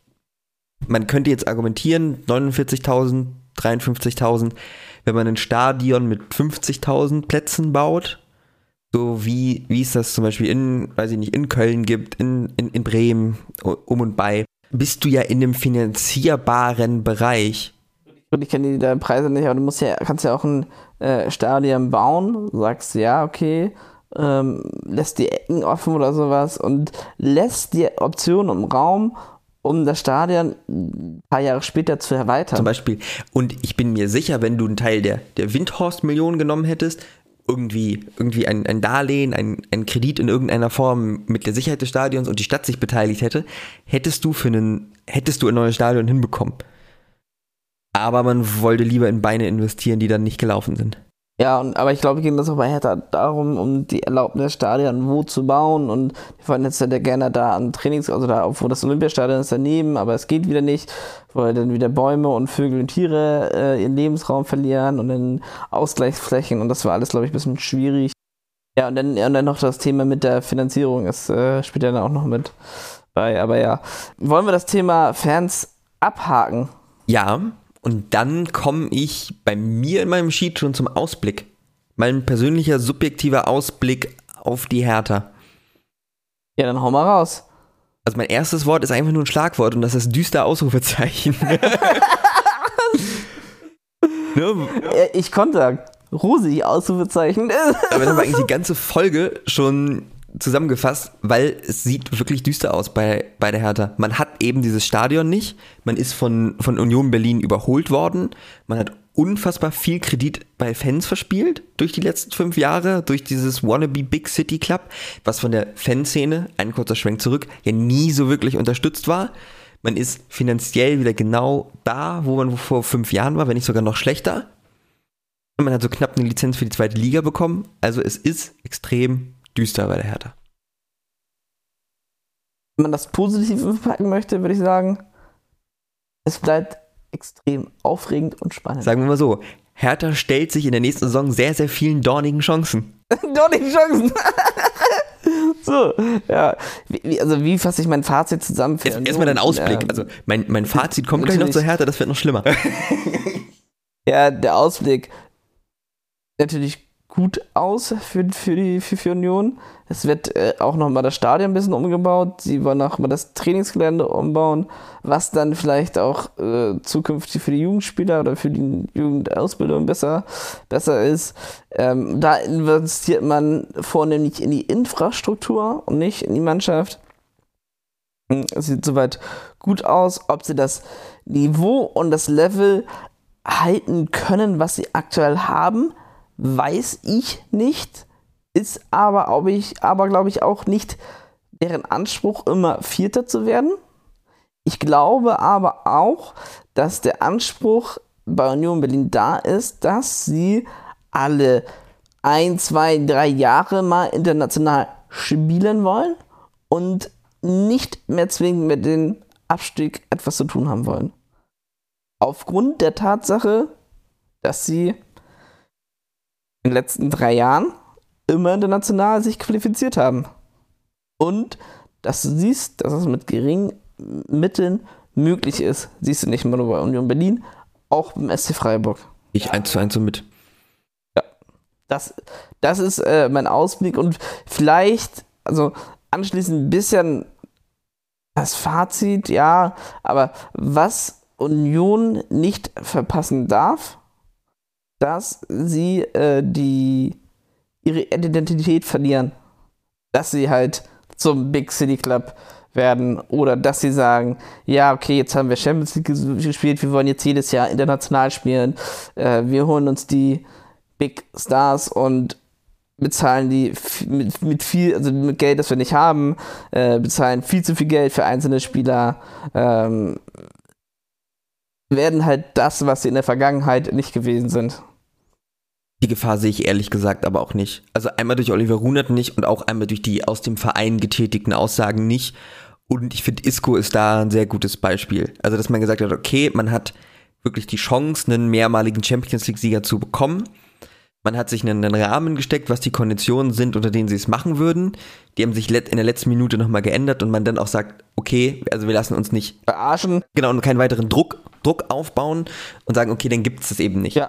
man könnte jetzt argumentieren, neunundvierzigtausend, dreiundfünfzigtausend, wenn man ein Stadion mit fünfzigtausend Plätzen baut, so wie, wie es das zum Beispiel in, weiß ich nicht, in Köln gibt, in, in, in Bremen, um und bei, bist du ja in einem finanzierbaren Bereich. Und ich kenne die da Preise nicht, aber du musst ja, kannst ja auch ein äh, Stadion bauen, sagst ja, okay, ähm, lässt die Ecken offen oder sowas und lässt dir Optionen im Raum, um das Stadion ein paar Jahre später zu erweitern. Zum Beispiel. Und ich bin mir sicher, wenn du einen Teil der, der Windhorst-Millionen genommen hättest, irgendwie, irgendwie ein, ein Darlehen, ein, ein Kredit in irgendeiner Form mit der Sicherheit des Stadions und die Stadt sich beteiligt hätte, hättest du für einen, hättest du ein neues Stadion hinbekommen. Aber man wollte lieber in Beine investieren, die dann nicht gelaufen sind. Ja, und, aber ich glaube, ging das auch bei Hertha darum, um die Erlaubnis Stadion wo zu bauen, und die wollen jetzt ja gerne da an Trainings, also da, obwohl das Olympiastadion ist daneben, aber es geht wieder nicht, weil dann wieder Bäume und Vögel und Tiere äh, ihren Lebensraum verlieren und dann Ausgleichsflächen, und das war alles, glaube ich, ein bisschen schwierig. Ja, und dann, und dann noch das Thema mit der Finanzierung, das äh, spielt dann auch noch mit bei, aber ja. Wollen wir das Thema Fans abhaken? Ja. Und dann komme ich bei mir in meinem Sheet schon zum Ausblick. Mein persönlicher, subjektiver Ausblick auf die Hertha. Ja, dann hau mal raus. Also mein erstes Wort ist einfach nur ein Schlagwort und das ist düster Ausrufezeichen. Ne? Ich konnte Rosi Ausrufezeichen. Aber dann haben wir eigentlich die ganze Folge schon zusammengefasst, weil es sieht wirklich düster aus bei, bei der Hertha. Man hat eben dieses Stadion nicht, man ist von, von Union Berlin überholt worden, man hat unfassbar viel Kredit bei Fans verspielt durch die letzten fünf Jahre, durch dieses Wannabe Big City Club, was von der Fanszene, ein kurzer Schwenk zurück, ja nie so wirklich unterstützt war. Man ist finanziell wieder genau da, wo man vor fünf Jahren war, wenn nicht sogar noch schlechter. Und man hat so knapp eine Lizenz für die zweite Liga bekommen. Also es ist extrem düster bei der Hertha. Wenn man das positiv verpacken möchte, würde ich sagen, es bleibt extrem aufregend und spannend. Sagen wir mal so, Hertha stellt sich in der nächsten Saison sehr, sehr vielen dornigen Chancen. Dornigen Chancen! So, ja. Wie, also wie fasse ich mein Fazit zusammen? Für Erstmal dein Ausblick. Ähm, also mein, mein Fazit kommt gleich noch zur Hertha, das wird noch schlimmer. Ja, der Ausblick natürlich gut aus für, für die für, für Union. Es wird äh, auch nochmal das Stadion ein bisschen umgebaut. Sie wollen auch mal das Trainingsgelände umbauen, was dann vielleicht auch äh, zukünftig für die Jugendspieler oder für die Jugendausbildung besser, besser ist. Ähm, da investiert man vornehmlich in die Infrastruktur und nicht in die Mannschaft. Es sieht soweit gut aus. Ob sie das Niveau und das Level halten können, was sie aktuell haben, weiß ich nicht, ist aber, ob ich, aber glaube ich auch nicht deren Anspruch, immer Vierter zu werden. Ich glaube aber auch, dass der Anspruch bei Union Berlin da ist, dass sie alle ein, zwei, drei Jahre mal international spielen wollen und nicht mehr zwingend mit dem Abstieg etwas zu tun haben wollen. Aufgrund der Tatsache, dass sie in den letzten drei Jahren immer international sich qualifiziert haben. Und dass du siehst, dass es mit geringen Mitteln möglich ist. Siehst du nicht nur bei Union Berlin, auch beim S C Freiburg. Ich eins zu eins so mit. Ja, das, das ist äh, mein Ausblick und vielleicht, also anschließend ein bisschen das Fazit, ja, aber was Union nicht verpassen darf, dass sie äh, die ihre Identität verlieren. Dass sie halt zum Big City Club werden oder dass sie sagen, ja, okay, jetzt haben wir Champions League gespielt, wir wollen jetzt jedes Jahr international spielen, äh, wir holen uns die Big Stars und bezahlen die f- mit, mit viel, also mit Geld, das wir nicht haben, äh, bezahlen viel zu viel Geld für einzelne Spieler, ähm, werden halt das, was sie in der Vergangenheit nicht gewesen sind. Die Gefahr sehe ich ehrlich gesagt aber auch nicht. Also einmal durch Oliver Runert nicht und auch einmal durch die aus dem Verein getätigten Aussagen nicht. Und ich finde, Isco ist da ein sehr gutes Beispiel. Also dass man gesagt hat, okay, man hat wirklich die Chance, einen mehrmaligen Champions-League-Sieger zu bekommen. Man hat sich einen, einen Rahmen gesteckt, was die Konditionen sind, unter denen sie es machen würden. Die haben sich in der letzten Minute nochmal geändert und man dann auch sagt, okay, also wir lassen uns nicht verarschen. Genau, und keinen weiteren Druck, Druck aufbauen und sagen, okay, dann gibt es das eben nicht. Ja.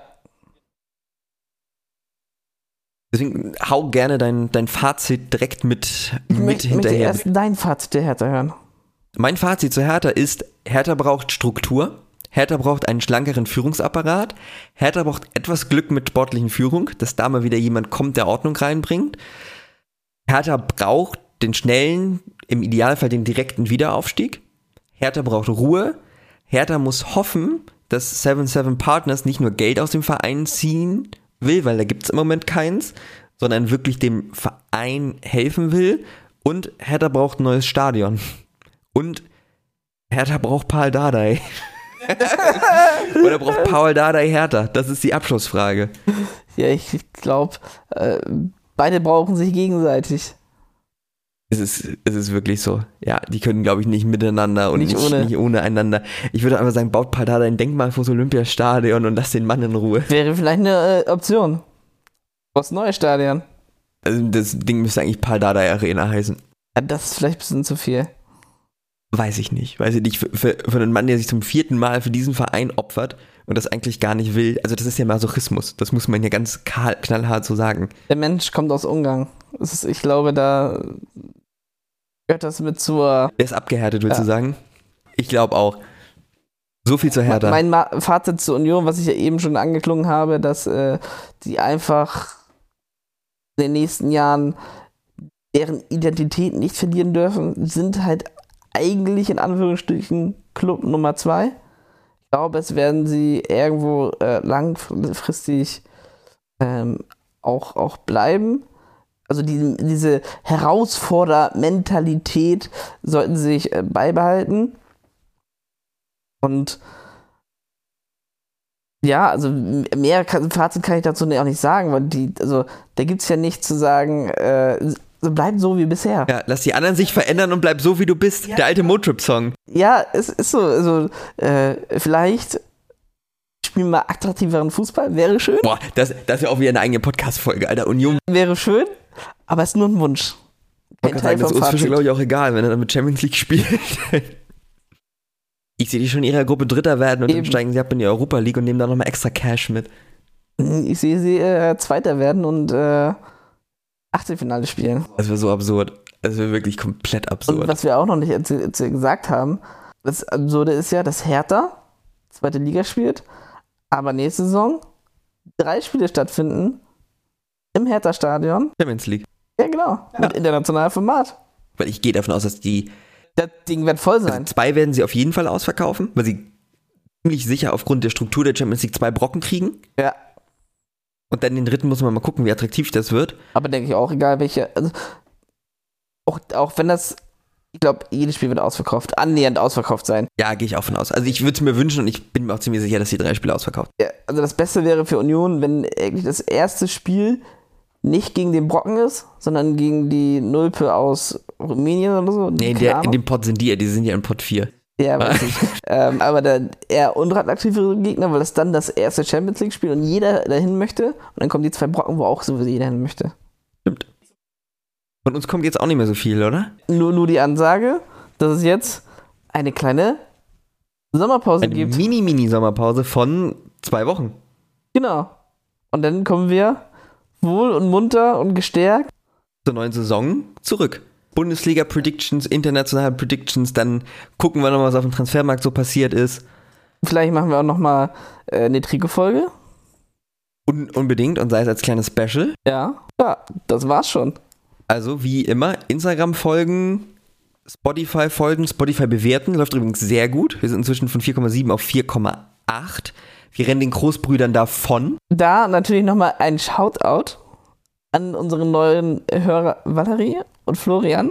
Deswegen hau gerne dein, dein Fazit direkt mit, Ich mit möchte, hinterher. möchte erst dein Fazit der Hertha hören. Mein Fazit zu Hertha ist, Hertha braucht Struktur, Hertha braucht einen schlankeren Führungsapparat, Hertha braucht etwas Glück mit sportlichen Führung, dass da mal wieder jemand kommt, der Ordnung reinbringt. Hertha braucht den schnellen, im Idealfall den direkten Wiederaufstieg. Hertha braucht Ruhe. Hertha muss hoffen, dass Seven Seven Partners nicht nur Geld aus dem Verein ziehen will, weil da gibt es im Moment keins, sondern wirklich dem Verein helfen will. Und Hertha braucht ein neues Stadion. Und Hertha braucht Pal Dardai. Oder braucht Paul Dardai Hertha? Das ist die Abschlussfrage. Ja, ich glaube, äh, beide brauchen sich gegenseitig. Es ist, es ist wirklich so. Ja, die können, glaube ich, nicht miteinander und Nicht nicht, ohne. nicht ohne einander. Ich würde einfach sagen, baut Paul Dardai ein Denkmal fürs Olympiastadion und lasst den Mann in Ruhe. Wäre vielleicht eine äh, Option. Was neues Stadion. Also das Ding müsste eigentlich Paul Dardai Arena heißen. Ja, das ist vielleicht ein bisschen zu viel. Weiß ich nicht. Weiß ich nicht. Für, für, für einen Mann, der sich zum vierten Mal für diesen Verein opfert und das eigentlich gar nicht will. Also das ist ja Masochismus. Das muss man ja ganz kahl, knallhart so sagen. Der Mensch kommt aus Ungarn. Das ist, ich glaube, da gehört das mit zur... Der ist abgehärtet, willst Ja. du sagen? Ich glaube auch. So viel zur Hertha. Mein Ma- Fazit zur Union, was ich ja eben schon angeklungen habe, dass äh, die einfach in den nächsten Jahren deren Identität nicht verlieren dürfen, sind halt eigentlich in Anführungsstrichen Club Nummer zwei. Ich glaube, es werden sie irgendwo äh, langfristig ähm, auch, auch bleiben. Also die, diese Herausfordermentalität sollten sie sich äh, beibehalten. Und ja, also mehr kann, Fazit kann ich dazu auch nicht sagen, weil die, also da gibt es ja nichts zu sagen, äh, so bleibt so wie bisher. Ja, lass die anderen sich verändern und bleib so, wie du bist. Der alte Motrip-Song. Ja, es ist so, also äh, vielleicht spielen wir attraktiveren Fußball, wäre schön, Boah, das, das wäre auch wieder eine eigene Podcast-Folge, Alter. Union. wäre schön, aber es ist nur ein Wunsch. Kein Kann Teil sagen, das vom ist Fischer, Fazit. glaube ich, auch egal, wenn er dann mit Champions League spielt. Ich sehe die schon in ihrer Gruppe Dritter werden und Eben. dann steigen sie ab in die Europa League und nehmen da nochmal extra Cash mit. Ich sehe sie äh, Zweiter werden und äh, Achtelfinale spielen. Das wäre so absurd. Das wäre wirklich komplett absurd. Und was wir auch noch nicht erzähl- erzähl- gesagt haben, das Absurde ist ja, dass Hertha zweite Liga spielt, aber nächste Saison drei Spiele stattfinden im Hertha-Stadion. Champions League. Ja, genau. Mit internationalem Format. Weil ich gehe davon aus, dass die Das Ding wird voll also sein. zwei werden sie auf jeden Fall ausverkaufen, weil sie ziemlich sicher aufgrund der Struktur der Champions League zwei Brocken kriegen. Ja. Und dann den dritten muss man mal gucken, wie attraktiv das wird. Aber denke ich auch, egal welche. Also, auch, auch wenn das, ich glaube, jedes Spiel wird ausverkauft, annähernd ausverkauft sein. Ja, gehe ich auch von aus. Also ich würde es mir wünschen und ich bin mir auch ziemlich sicher, dass die drei Spiele ausverkauft. Ja, also das Beste wäre für Union, wenn eigentlich das erste Spiel nicht gegen den Brocken ist, sondern gegen die Nulpe aus Rumänien oder so. Nee, in, Keine der, in Ahnung. dem Pot sind die ja, die sind ja in Pot vier. Ja, weiß ich. ähm, aber dann eher unattraktivere Gegner, weil das dann das erste Champions League Spiel und jeder dahin möchte. Und dann kommen die zwei Brocken, wo auch sowieso jeder hin möchte. Stimmt. Von uns kommt jetzt auch nicht mehr so viel, oder? Nur, nur die Ansage, dass es jetzt eine kleine Sommerpause Eine gibt. Mini-Mini-Sommerpause von zwei Wochen. Genau. Und dann kommen wir wohl und munter und gestärkt. Zur neuen Saison zurück. Bundesliga-Predictions, internationale Predictions, dann gucken wir nochmal, was auf dem Transfermarkt so passiert ist. Vielleicht machen wir auch nochmal äh, eine Trikot-Folge. Un- unbedingt und sei es als kleines Special. Ja. Ja, das war's schon. Also wie immer, Instagram folgen, Spotify folgen, Spotify bewerten, läuft übrigens sehr gut. Wir sind inzwischen von vier Komma sieben auf vier Komma acht. Wir rennen den Großbrüdern davon. Da natürlich nochmal ein Shoutout an unseren neuen Hörer Valerie und Florian,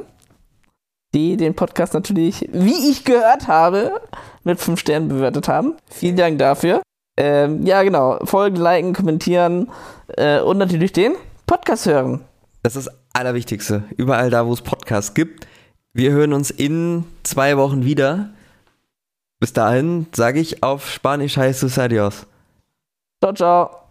die den Podcast natürlich, wie ich gehört habe, mit fünf Sternen bewertet haben. Vielen Dank dafür. Ähm, ja, genau. Folgen, liken, kommentieren äh, und natürlich den Podcast hören. Das ist das Allerwichtigste. Überall da, wo es Podcasts gibt. Wir hören uns in zwei Wochen wieder. Bis dahin sage ich auf Spanisch heißt es Adios. Ciao, ciao.